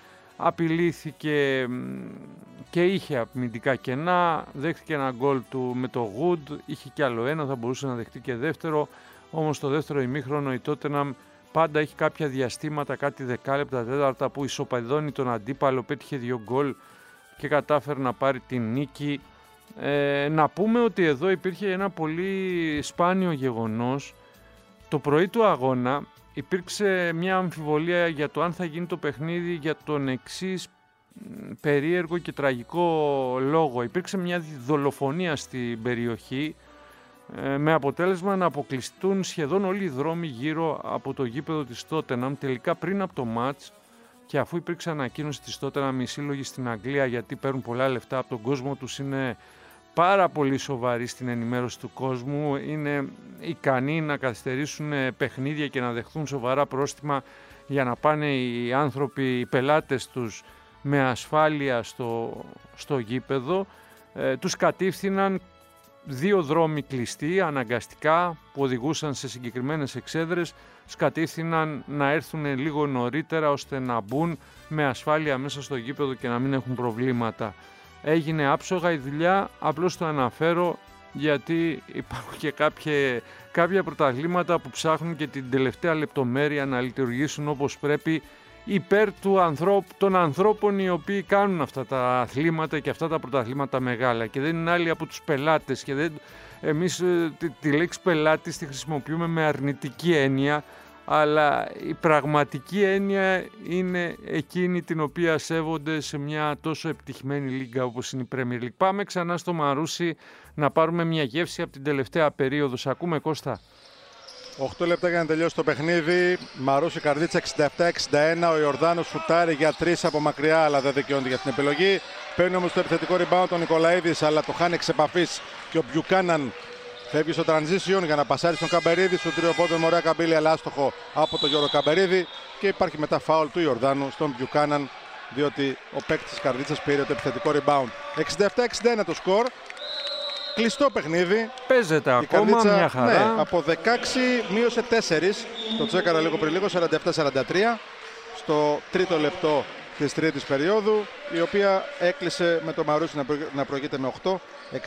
Απειλήθηκε και είχε αμυντικά κενά, δέχτηκε ένα γκολ του με το Wood, είχε και άλλο ένα, θα μπορούσε να δεχτεί και δεύτερο, όμως στο δεύτερο ημίχρονο η Tottenham πάντα έχει κάποια διαστήματα, κάτι δεκάλεπτα, τέταρτα που ισοπεδώνει τον αντίπαλο, πέτυχε 2 γκολ και κατάφερε να πάρει την νίκη. Να πούμε ότι εδώ υπήρχε ένα πολύ σπάνιο γεγονός. Το πρωί του αγώνα υπήρξε μια αμφιβολία για το αν θα γίνει το παιχνίδι για τον εξής περίεργο και τραγικό λόγο. Υπήρξε μια δολοφονία στην περιοχή με αποτέλεσμα να αποκλειστούν σχεδόν όλοι οι δρόμοι γύρω από το γήπεδο της Tottenham τελικά πριν από το μάτς, και αφού υπήρξε ανακοίνωση της Tottenham, οι σύλλογοι στην Αγγλία, γιατί παίρνουν πολλά λεφτά από τον κόσμο τους, είναι πάρα πολύ σοβαροί στην ενημέρωση του κόσμου, είναι ικανοί να καθυστερήσουν παιχνίδια και να δεχθούν σοβαρά πρόστιμα για να πάνε οι άνθρωποι, οι πελάτες τους με ασφάλεια στο γήπεδο. Τους κατήφθηναν 2 δρόμοι κλειστοί αναγκαστικά που οδηγούσαν σε συγκεκριμένες εξέδρες, τους κατήφθηναν να έρθουν λίγο νωρίτερα ώστε να μπουν με ασφάλεια μέσα στο γήπεδο και να μην έχουν προβλήματα. Έγινε άψογα η δουλειά, απλώς το αναφέρω γιατί υπάρχουν και κάποια πρωταθλήματα που ψάχνουν και την τελευταία λεπτομέρεια να λειτουργήσουν όπως πρέπει υπέρ των ανθρώπων οι οποίοι κάνουν αυτά τα αθλήματα και αυτά τα πρωταθλήματα μεγάλα, και δεν είναι άλλοι από τους πελάτες, και εμείς τη λέξη πελάτης τη χρησιμοποιούμε με αρνητική έννοια, αλλά η πραγματική έννοια είναι εκείνη την οποία σέβονται σε μια τόσο επιτυχημένη λίγκα όπως είναι η Premier League. Πάμε ξανά στο Μαρούσι να πάρουμε μια γεύση από την τελευταία περίοδο. Σ' ακούμε, Κώστα? 8 λεπτά για να τελειώσει το παιχνίδι. Μαρούσι Καρδίτσα 67-61. Ο Ιορδάνος σουτάρει για 3 από μακριά, αλλά δεν δικαιώνεται για την επιλογή. Παίρνει όμως το επιθετικό rebound τον Νικολαίδης, αλλά το χάνει εξ επαφής και ο Μπιουκάναν φεύγει στο transition για να πασάρει στον Καμπερίδη. Στο τριοπόδιο με ωραία καμπύλη, αλλά άστοχο από τον Γιώργο Καμπερίδη. Και υπάρχει μετά φάουλ του Ιορδάνου στον Μπιουκάναν, διότι ο παίκτης της Καρδίτσας πήρε το επιθετικό rebound. 67-61 το σκορ. Κλειστό παιχνίδι. Παίζεται η ακόμα, Καρδίτσα, μια χαρά. Ναι, από 16 μείωσε 4. Το τσέκαρα λίγο πριν λίγο, 47-43. Στο τρίτο λεπτό της τρίτης περίοδου, η οποία έκλεισε με το Μαρούσι να προηγείται με 8,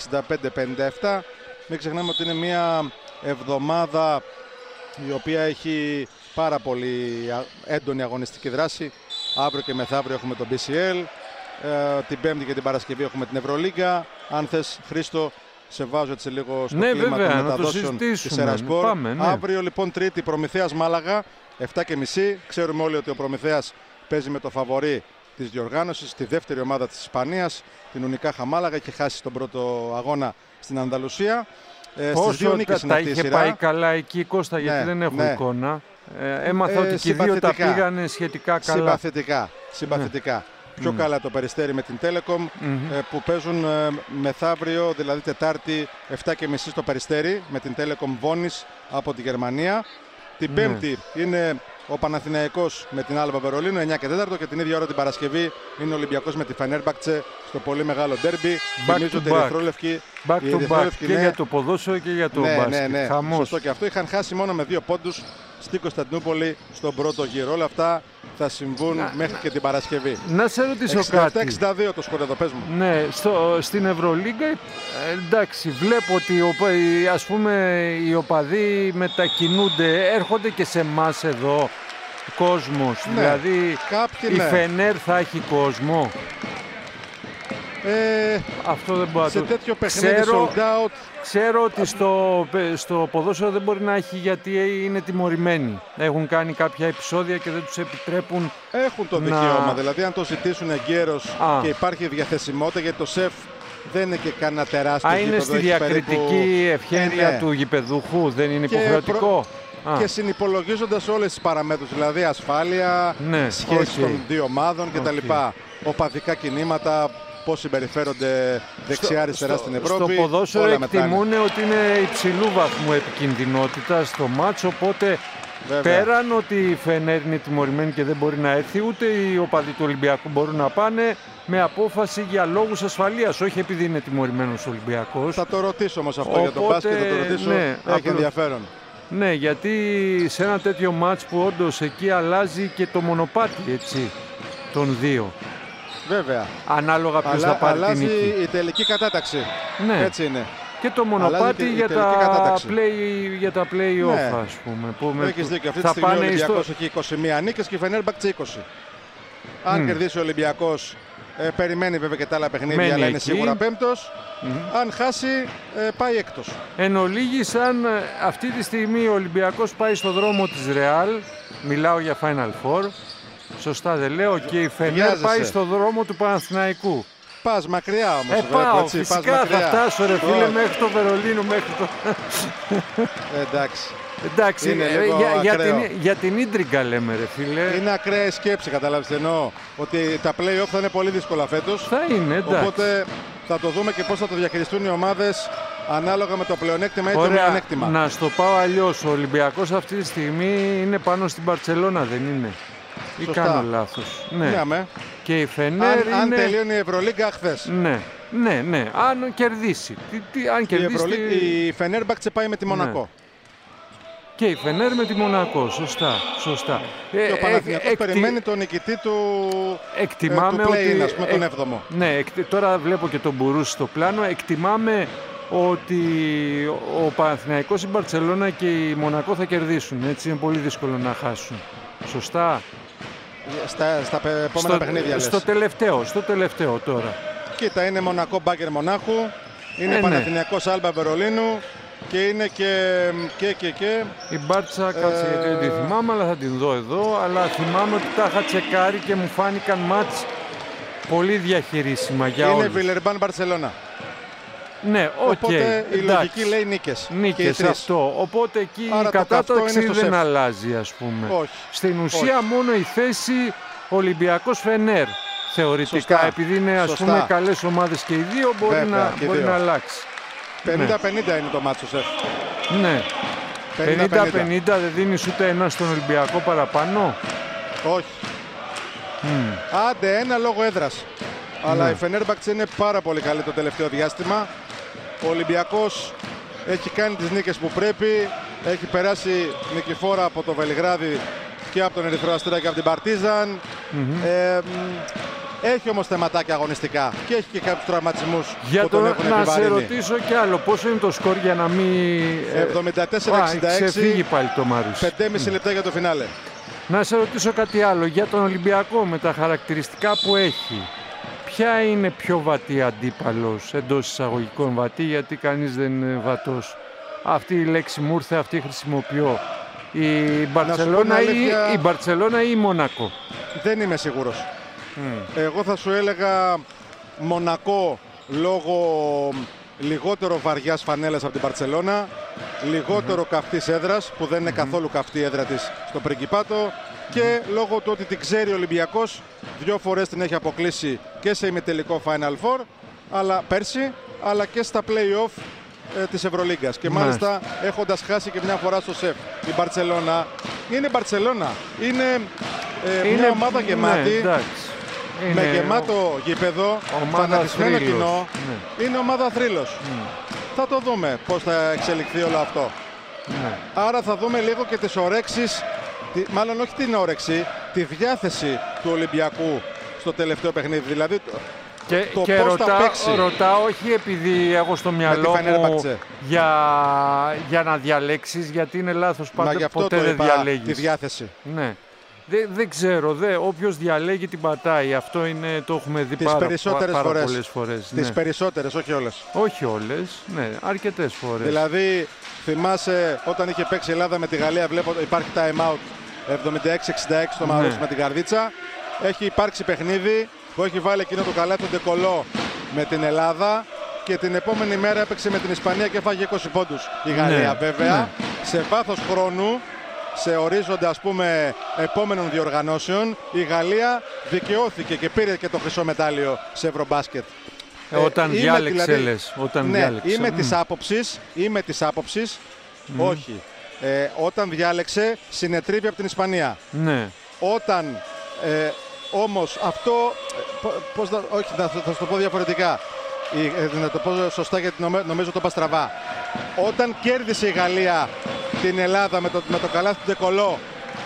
65-57. Μην ξεχνάμε ότι είναι μια εβδομάδα η οποία έχει πάρα πολύ έντονη αγωνιστική δράση. Αύριο και μεθαύριο έχουμε το BCL. Την Πέμπτη και την Παρασκευή έχουμε την Ευρωλίγκα. Αν θες, Χρήστο, σε βάζω έτσι λίγο στο κλίμα των μεταδόσεων της Ερασπορ. Αύριο λοιπόν Τρίτη, Προμηθέας Μάλαγα, 7:30. Ξέρουμε όλοι ότι ο Προμηθέας παίζει με το φαβορί της διοργάνωσης, τη δεύτερη ομάδα της Ισπανίας, την Ουνικάχα Μάλαγα. Είχε χάσει τον πρώτο αγώνα στην Ανταλουσία. Πόσο τα είχε πάει καλά εκεί, Κώστα, γιατί δεν έχω εικόνα. Έμαθα ότι και οι δύο τα πήγανε σχετικά καλά. Συμπαθητικά. Πιο καλά το Περιστέρι με την Telecom, που παίζουν μεθαύριο, δηλαδή Τετάρτη, 7:30 στο Περιστέρι με την Telecom Βόνης από τη Γερμανία. Την Πέμπτη είναι ο Παναθηναϊκός με την Άλβα Βερολίνο, 9 και 4, και την ίδια ώρα την Παρασκευή είναι ο Ολυμπιακός με τη Φενέρμπαχτσε στο πολύ μεγάλο ντέρμπι. Θυμίζω ότι οι ερυθρόλευκοι. Back to back, και για το ποδόσφαιρο και για το μπάσκετ. Ναι. Σωστό και αυτό. Είχαν χάσει μόνο με 2 πόντους στην Κωνσταντινούπολη στον πρώτο γύρο. Όλα αυτά θα συμβούν μέχρι και την Παρασκευή. Να σε ρωτήσω κάτι. 67-62 το σκορ εδώ, πες μου. Ναι, στην Ευρωλίγκα, εντάξει, βλέπω ότι ας πούμε οι οπαδοί μετακινούνται, έρχονται και σε εμάς εδώ κόσμος. Ναι, δηλαδή η Φενέρ θα έχει κόσμο. Αυτό δεν μπορεί σε τέτοιο παιχνίδι sold out. Ξέρω ότι στο ποδόσφαιρο δεν μπορεί να έχει, γιατί είναι τιμωρημένοι. Έχουν κάνει κάποια επεισόδια και δεν τους επιτρέπουν. Έχουν το δικαίωμα, δηλαδή αν το ζητήσουν εγκαίρως και υπάρχει διαθεσιμότητα, γιατί το ΣΕΦ δεν είναι και κανένα τεράστιο γήπεδο. Είναι στη διακριτική ευχέρεια του γηπεδούχου, δεν είναι υποχρεωτικό. Και συνυπολογίζοντας όλες τις παραμέτρους, δηλαδή ασφάλεια, σχέση των δύο ομάδων κτλ. Οπαδικά κινήματα, πώς συμπεριφέρονται δεξιά-αριστερά στην Ευρώπη. Στο ποδόσφαιρο όλα μετράνε. εκτιμούν ότι είναι υψηλού βαθμού επικινδυνότητα στο μάτς, οπότε Βέβαια. πέραν ότι η Φενέρ είναι τιμωρημένη και δεν μπορεί να έρθει, ούτε οι οπαδοί του Ολυμπιακού μπορούν να πάνε με απόφαση για λόγους ασφαλείας, όχι επειδή είναι τιμωρημένος ο Ολυμπιακός. Θα το ρωτήσω όμως αυτό για το Οπότε, μπάσκετ, θα το ρωτήσω. ναι, Έχει απλώς. ενδιαφέρον. Ναι, γιατί σε ένα τέτοιο μάτς που όντως εκεί αλλάζει και το μονοπάτι, έτσι, των δύο. Βέβαια. Ανάλογα ποιος θα πάρει την αλλάζει νίκη. η τελική κατάταξη. Ναι. Έτσι είναι. Και το Αλλάζει μονοπάτι και η για τελική κατάταξη. για τα play-off, Ναι. ας πούμε. Που Έχεις δίκιο. Αυτή τη θα στιγμή ο πάνε Ολυμπιακός έχει 21 νίκες και η Φενέρμπαχτσε 20. Αν κερδίσει ο Ολυμπιακός, περιμένει βέβαια και τα άλλα παιχνίδια, Μένει αλλά είναι εκεί. σίγουρα πέμπτος. Αν χάσει, πάει έκτος. Εν ολίγης, αν αυτή τη στιγμή ο Ολυμπιακός πάει στο δρόμο της Ρεάλ, μιλάω για Final Four, σωστά δεν λέω, και η Φενέρ Βιάζεσαι. πάει στο δρόμο του Παναθηναϊκού. Πας μακριά όμως. βλέπω, Πάω, έτσι, πας φυσικά θα μακριά. φτάσω ρε φίλε Όχι. μέχρι το Βερολίνο, μέχρι το... Εντάξει. Εντάξει, Είναι λίγο για ακραίο. για την ίντριγκα λέμε ρε φίλε. Είναι ακραία η σκέψη, καταλάβεις τι εννοώ. Ότι τα play-off θα είναι πολύ δύσκολα φέτος. Θα είναι, εντάξει. Οπότε θα το δούμε και πώς θα το διαχειριστούν οι ομάδες ανάλογα με το πλεονέκτημα ή το Ωραία, μειονέκτημα. να στο πάω αλλιώς. Ο Ολυμπιακός αυτή τη στιγμή είναι πάνω στην Μπαρτσελώνα, δεν είναι? Ή Σωστά. κάνω λάθος? Ναι. Ναι, αμέ. Και η Φενέρ Αν είναι... τελείωνε η Ευρωλίγκα χθες. Ναι. Αν κερδίσει. Αν Η, κερδίσει... η Φενέρμπαχτσε πάει με τη Μονακό. Και η Φενέρ με τη Μονακό. Σωστά. Και ο Παναθηναϊκός περιμένει τον νικητή του, Εκτιμάμε του play-in, ότι... ας πούμε, τον 7ο. Ναι, τώρα βλέπω και τον Μπουρούση στο πλάνο. Εκτιμάμε ότι ο Παναθηναϊκός, η Μπαρτσελώνα και η Μονακό θα κερδίσουν. Έτσι είναι πολύ δύσκολο να χάσουν. Σωστά. Στα επόμενα παιχνίδια λες. Στο τελευταίο τώρα. Κοίτα, είναι Μονακό Μπάγκερ Μονάχου, είναι ναι. Παναθηναϊκός Άλμπα Βερολίνου και είναι και... Η Μπάρτσα, κάτσε γιατί δεν τη θυμάμαι, αλλά θα την δω εδώ. Αλλά θυμάμαι ότι τα είχα τσεκάρει και μου φάνηκαν μάτς πολύ διαχειρίσιμα για είναι όλους. Βιλερμπάν Μπαρσελόνα. Ναι, οκ. Οπότε η εντάξει. λογική λέει νίκες. Και οι Νίκες, τρεις. αυτό. Οπότε εκεί Άρα η το καυτό κατάταξη είναι στο δεν σεφ. αλλάζει, ας πούμε. Όχι. Στην ουσία μόνο η θέση Ολυμπιακός Φενέρ θεωρητικά, Σωστά. επειδή είναι ας Σωστά. πούμε καλές ομάδες και οι δύο, Βέβαια, και μπορεί δύο. να αλλάξει. 50-50 είναι το μάτσο σεφ. Ναι. 50-50. 50-50 δεν δίνεις ούτε ένα στον Ολυμπιακό παραπάνω. Όχι. Άντε ένα λόγω έδρας. Αλλά Ναι. η Φενέρμπαχτσε είναι πάρα πολύ καλή το τελευταίο διάστημα. Ο Ολυμπιακός έχει κάνει τις νίκες που πρέπει. Έχει περάσει νικηφόρα από το Βελιγράδι και από τον Ερυθρό Αστέρα και από την Παρτίζαν. Έχει όμως θεματάκια αγωνιστικά και έχει και κάποιους τραυματισμούς Για που τον το, έχουν να σε επιβαρύνει. ρωτήσω κι άλλο, πόσο είναι το σκορ για να μην... 74-66, ξεφύγει πάλι το Μαρούσι. 5,5 λεπτά για το φινάλε. Να σε ρωτήσω κάτι άλλο για τον Ολυμπιακό με τα χαρακτηριστικά που έχει. Ποια είναι πιο βατή αντίπαλος, εντός εισαγωγικών βατή, γιατί κανείς δεν είναι βατός? Αυτή η λέξη μου ήρθε, αυτή χρησιμοποιώ. Η Μπαρτσελώνα ή η Μονακό? Δεν είμαι σίγουρος. Εγώ θα σου έλεγα Μονακό λόγω λιγότερο βαριάς φανέλας από την Μπαρτσελώνα, λιγότερο καυτής έδρας που δεν είναι καθόλου καυτή η έδρα της στο Πριγκιπάτο και λόγω του ότι την ξέρει ο Ολυμπιακός, 2 φορές την έχει αποκλείσει και σε ημιτελικό Final Four αλλά πέρσι, αλλά και στα play-off της Ευρωλίγκας και μάλιστα έχοντας χάσει και μια φορά στο ΣΕΦ. Η Μπαρτσελώνα είναι Μπαρτσελώνα, είναι μια ομάδα γεμάτη. εντάξει. Με Είναι γεμάτο γήπεδο, ομάδα φανατισμένο θρύλος. κοινό, είναι ομάδα θρύλος. Θα το δούμε πώς θα εξελιχθεί όλο αυτό. Ναι. Άρα θα δούμε λίγο και τις ορέξεις, μάλλον όχι την όρεξη, τη διάθεση του Ολυμπιακού στο τελευταίο παιχνίδι. Δηλαδή το Και πώς θα παίξει. ρωτάω όχι επειδή έχω στο μυαλό μου Φενέρμπαχτσε. για να διαλέξεις, γιατί είναι λάθος Μα πάντα, γι' αυτό ποτέ το δεν είπα, διαλέγεις. τη διάθεση. Ναι. Δεν ξέρω, όποιος διαλέγει την πατάει. Αυτό είναι, το έχουμε δει Τις πάρα περισσότερες φορές. πολλές φορές. Τις Ναι. περισσότερες, όχι όλες. Όχι όλες, ναι, αρκετές φορές. Δηλαδή θυμάσαι όταν είχε παίξει η Ελλάδα με τη Γαλλία, βλέπω υπάρχει time out 76-66 στο Μαρούσι Ναι. με την Καρδίτσα. Έχει υπάρξει παιχνίδι που έχει βάλει εκείνο το καλάθι του Ντεκολό με την Ελλάδα και την επόμενη μέρα έπαιξε με την Ισπανία και έφαγε 20 πόντους η Γαλλία. Ναι, Βέβαια, ναι. σε βάθος χρόνου σε ορίζοντα ας πούμε επόμενων διοργανώσεων, η Γαλλία δικαιώθηκε και πήρε και το χρυσό μετάλλιο σε Ευρωμπάσκετ. Όταν διάλεξε, δηλαδή, λες. Όταν ναι, διάλεξε. είμαι της άποψης, όχι. Όταν διάλεξε, συνετρίβει από την Ισπανία. Ναι. Όταν όμως αυτό, όχι, θα σου το πω διαφορετικά. Να το πω σωστά γιατί νομίζω το είπα στραβά. Όταν κέρδισε η Γαλλία την Ελλάδα με το καλάθι του Ντεκολό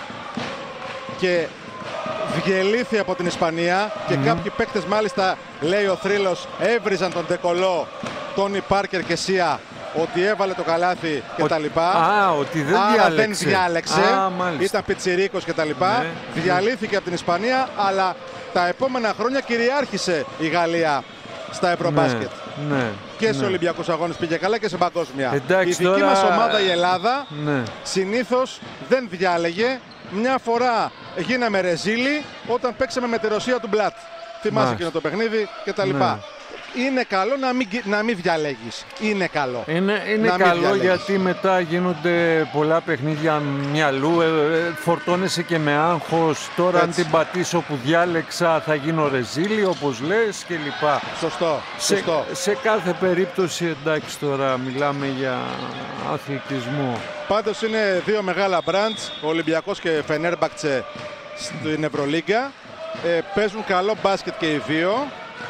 και βγελήθη από την Ισπανία και κάποιοι παίκτες μάλιστα, λέει ο θρύλος, έβριζαν τον Ντεκολό, Τόνι Πάρκερ και Σία, ότι έβαλε το καλάθι και τα λοιπά. Ότι δεν άρα διάλεξε. δεν διάλεξε, ήταν πιτσιρίκος και τα λοιπά. Ναι. Διαλύθηκε από την Ισπανία, αλλά τα επόμενα χρόνια κυριάρχησε η Γαλλία στα Ευρωμπάσκετ. Ναι. Και σε Ολυμπιακούς Αγώνες πήγε καλά και σε παγκόσμια. Εντάξει, η δική τώρα... μας ομάδα η Ελλάδα ναι. συνήθως δεν διάλεγε. Μια φορά γίναμε ρεζίλοι όταν παίξαμε με τη Ρωσία του Μπλατ. Θυμάσαι εκείνο το παιχνίδι και τα λοιπά. Ναι. Είναι καλό να μην διαλέγεις. Είναι καλό. Είναι καλό γιατί μετά γίνονται πολλά παιχνίδια μυαλού. Φορτώνεσαι και με άγχος. Τώρα αν την πατήσω που διάλεξα θα γίνω ρεζίλη όπως λες και λοιπά. Σωστό. Σε κάθε περίπτωση, εντάξει, τώρα μιλάμε για αθλητισμό. Πάντως είναι δύο μεγάλα μπραντς, ο Ολυμπιακός και Φενέρμπαχτσε στην Ευρωλίγκα. Παίζουν καλό μπάσκετ και οι δύο.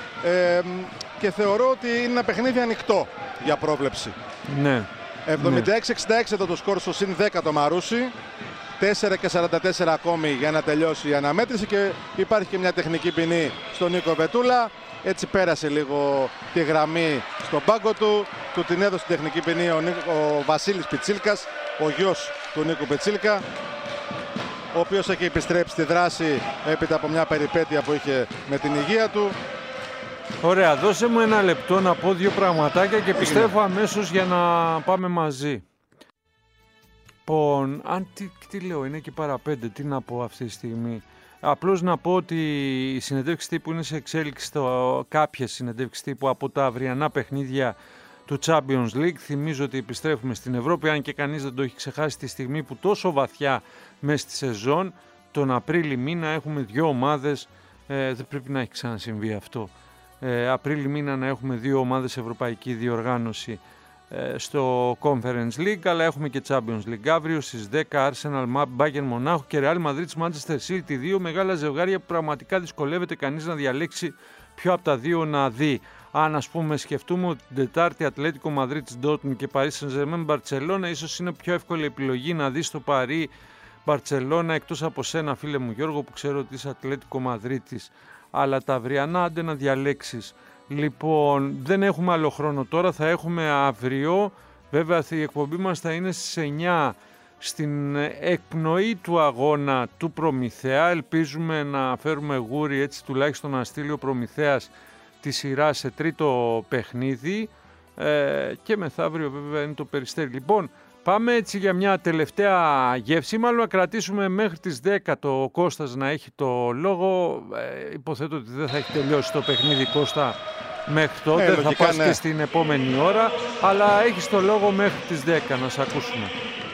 Και θεωρώ ότι είναι ένα παιχνίδι ανοιχτό για πρόβλεψη. Ναι. 76-66 εδώ το σκορ στο συν 10 το Μαρούσι. 4-44 ακόμη για να τελειώσει η αναμέτρηση και υπάρχει και μια τεχνική ποινή στον Νίκο Βετούλα. Έτσι πέρασε λίγο τη γραμμή στον πάγκο του. Του την έδωσε τεχνική ποινή ο Βασίλης Πιτσίλκας, ο γιος του Νίκου Πιτσίλκα, ο οποίος έχει επιστρέψει στη δράση έπειτα από μια περιπέτεια που είχε με την υγεία του. Ωραία, δώσε μου ένα λεπτό να πω δύο πραγματάκια και επιστρέφω αμέσως για να πάμε μαζί. Λοιπόν, τι λέω, είναι και παραπέντε, τι να πω αυτή τη στιγμή. Απλώς να πω ότι η συνεντεύξη τύπου είναι σε εξέλιξη, κάποιες συνεντεύξεις τύπου από τα αυριανά παιχνίδια του Champions League. Θυμίζω ότι επιστρέφουμε στην Ευρώπη, αν και κανείς δεν το έχει ξεχάσει, τη στιγμή που τόσο βαθιά μέσα στη σεζόν, τον Απρίλη μήνα έχουμε δύο ομάδες, δεν πρέπει να έχει ξανασυμβεί αυτό. Απρίλη μήνα να έχουμε δύο ομάδες ευρωπαϊκή διοργάνωση στο Conference League, αλλά έχουμε και Champions League αύριο στις 10, Arsenal, Bayern Μονάχου και Real Madrid Manchester City, δύο μεγάλα ζευγάρια που πραγματικά δυσκολεύεται κανείς να διαλέξει ποιο από τα δύο να δει. Αν ας πούμε σκεφτούμε ότι την Τετάρτη Ατλέτικο Madrid Dortmund και Paris Saint-Germain Barcelona, ίσως είναι πιο εύκολη επιλογή να δεις το Paris Barcelona, εκτός από σένα φίλε μου Γιώργο που ξέρω ότι είσαι Ατλέτικο Μαδρίτης, αλλά τα αυριανά άντε να διαλέξεις. Λοιπόν, δεν έχουμε άλλο χρόνο τώρα, θα έχουμε αύριο, βέβαια η εκπομπή μας θα είναι στις 9 στην εκπνοή του αγώνα του Προμηθέα. Ελπίζουμε να φέρουμε γούρι, έτσι τουλάχιστον να στείλει ο Προμηθέας τη σειρά σε τρίτο παιχνίδι και μεθαύριο βέβαια είναι το Περιστέρι. Λοιπόν, πάμε έτσι για μια τελευταία γεύση, μάλλον να κρατήσουμε μέχρι τις 10 το Κώστας να έχει το λόγο. Υποθέτω ότι δεν θα έχει τελειώσει το παιχνίδι Κώστα μέχρι τότε, θα λογικά, πας και στην επόμενη ώρα, αλλά έχεις το λόγο μέχρι τις 10 να σε ακούσουμε.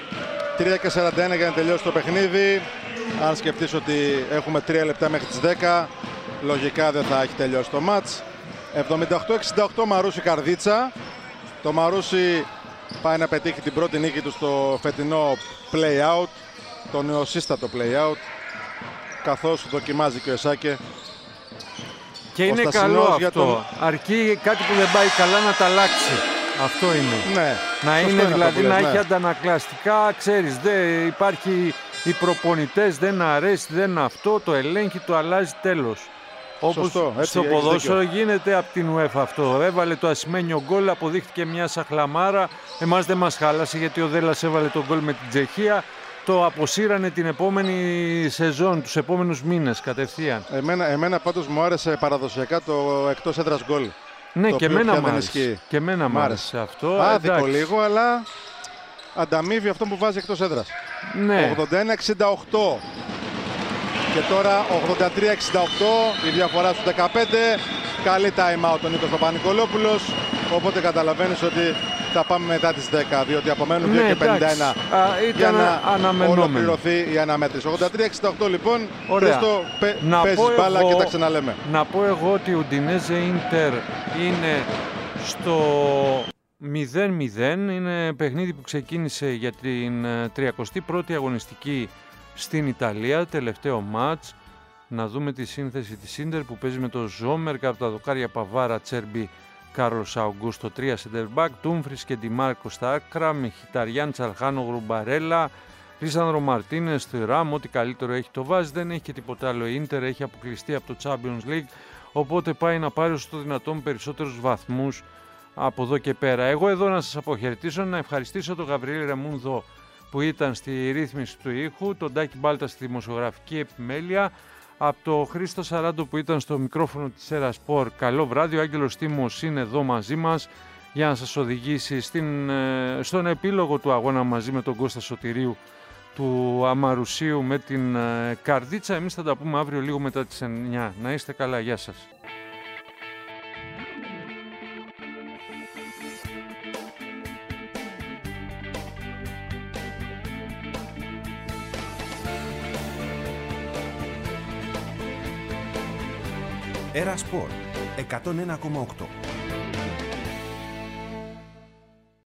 3:41 για να τελειώσει το παιχνίδι. Αν σκεφτείς ότι έχουμε 3 λεπτά μέχρι τις 10, λογικά δεν θα έχει τελειώσει το μάτς. 78-68 Μαρούσι Καρδίτσα. Το Μαρούσι πάει να πετύχει την πρώτη νίκη του στο φετινό play-out, το νεοσύστατο play-out, καθώς δοκιμάζει και ο Εσάκε. Και είναι καλό αυτό, αρκεί κάτι που δεν πάει καλά να τα αλλάξει. Αυτό είναι. Ναι, να είναι δηλαδή λες, να ναι. έχει αντανακλαστικά, ξέρεις, δεν υπάρχει, οι προπονητές δεν αρέσει, δεν αυτό, το ελέγχει, το αλλάζει, τέλος. Όπως στο ποδόσφαιρο γίνεται από την UEFA αυτό. Έβαλε το ασημένιο γκολ, αποδείχθηκε μια σαχλαμάρα. Εμάς δεν μας χάλασε γιατί ο Δέλλας έβαλε το γκολ με την Τσεχία. Το αποσύρανε την επόμενη σεζόν, τους επόμενους μήνες κατευθείαν. Εμένα πάντως μου άρεσε παραδοσιακά το εκτός έδρας γκολ. Ναι, και εμένα μ' άρεσε. Και εμένα μ' άρεσε αυτό. Άδικο εντάξει. λίγο, αλλά ανταμείβει αυτό που βάζει εκτός έδρας. Ναι. 81-68. Και τώρα 83-68, η διαφορά στους 15. Καλή time out ο Νίκος Παπα-Νικολόπουλος. Οπότε καταλαβαίνεις ότι θα πάμε μετά τις 10, διότι απομένουν 2 Ναι, και 51 εντάξει. για Ήταν να αναμενόμενο. ολοκληρωθεί η αναμέτρηση. 83-68 λοιπόν. Ωραία. Χρήστο, Να παίζεις πω μπάλα εγώ- και τα ξαναλέμε. Να πω εγώ ότι ο Ουντινέζε Ίντερ είναι στο 0-0. Είναι παιχνίδι που ξεκίνησε για την 31η αγωνιστική στην Ιταλία, τελευταίο μάτς. Να δούμε τη σύνθεση της Ίντερ που παίζει με το Ζόμερ από τα δοκάρια Παβάρα, Τσέρμπι, Κάρλος Αουγκούστο, 3 σεντερμπακ, Τούμφρις και Ντιμάρκο στα άκρα, με Χιταριάν, Τσαλχάνο, Γρουμπαρέλα, Λίσανδρο Μαρτίνες, Θηράμ, ό,τι καλύτερο έχει το βάζει, δεν έχει και τίποτα άλλο. Η Ίντερ έχει αποκλειστεί από το Champions League, οπότε πάει να πάρει στο δυνατόν περισσότερους βαθμούς από εδώ και πέρα. Εγώ εδώ να σας αποχαιρετήσω, να ευχαριστήσω τον Γαβριήλ Ρεμούνδο που ήταν στη ρύθμιση του ήχου, τον Τάκη Μπάλτα στη δημοσιογραφική επιμέλεια, από το Χρήστο Σαράντο που ήταν στο μικρόφωνο της Σέρα Σπορ. Καλό βράδυ, ο Άγγελος Τίμος είναι εδώ μαζί μας για να σας οδηγήσει στον επίλογο του αγώνα μαζί με τον Κώστα Σωτηρίου του Αμαρουσίου με την Καρδίτσα. Εμείς θα τα πούμε αύριο λίγο μετά τις 9. Να είστε καλά, γεια σας. Era Sport 101,8.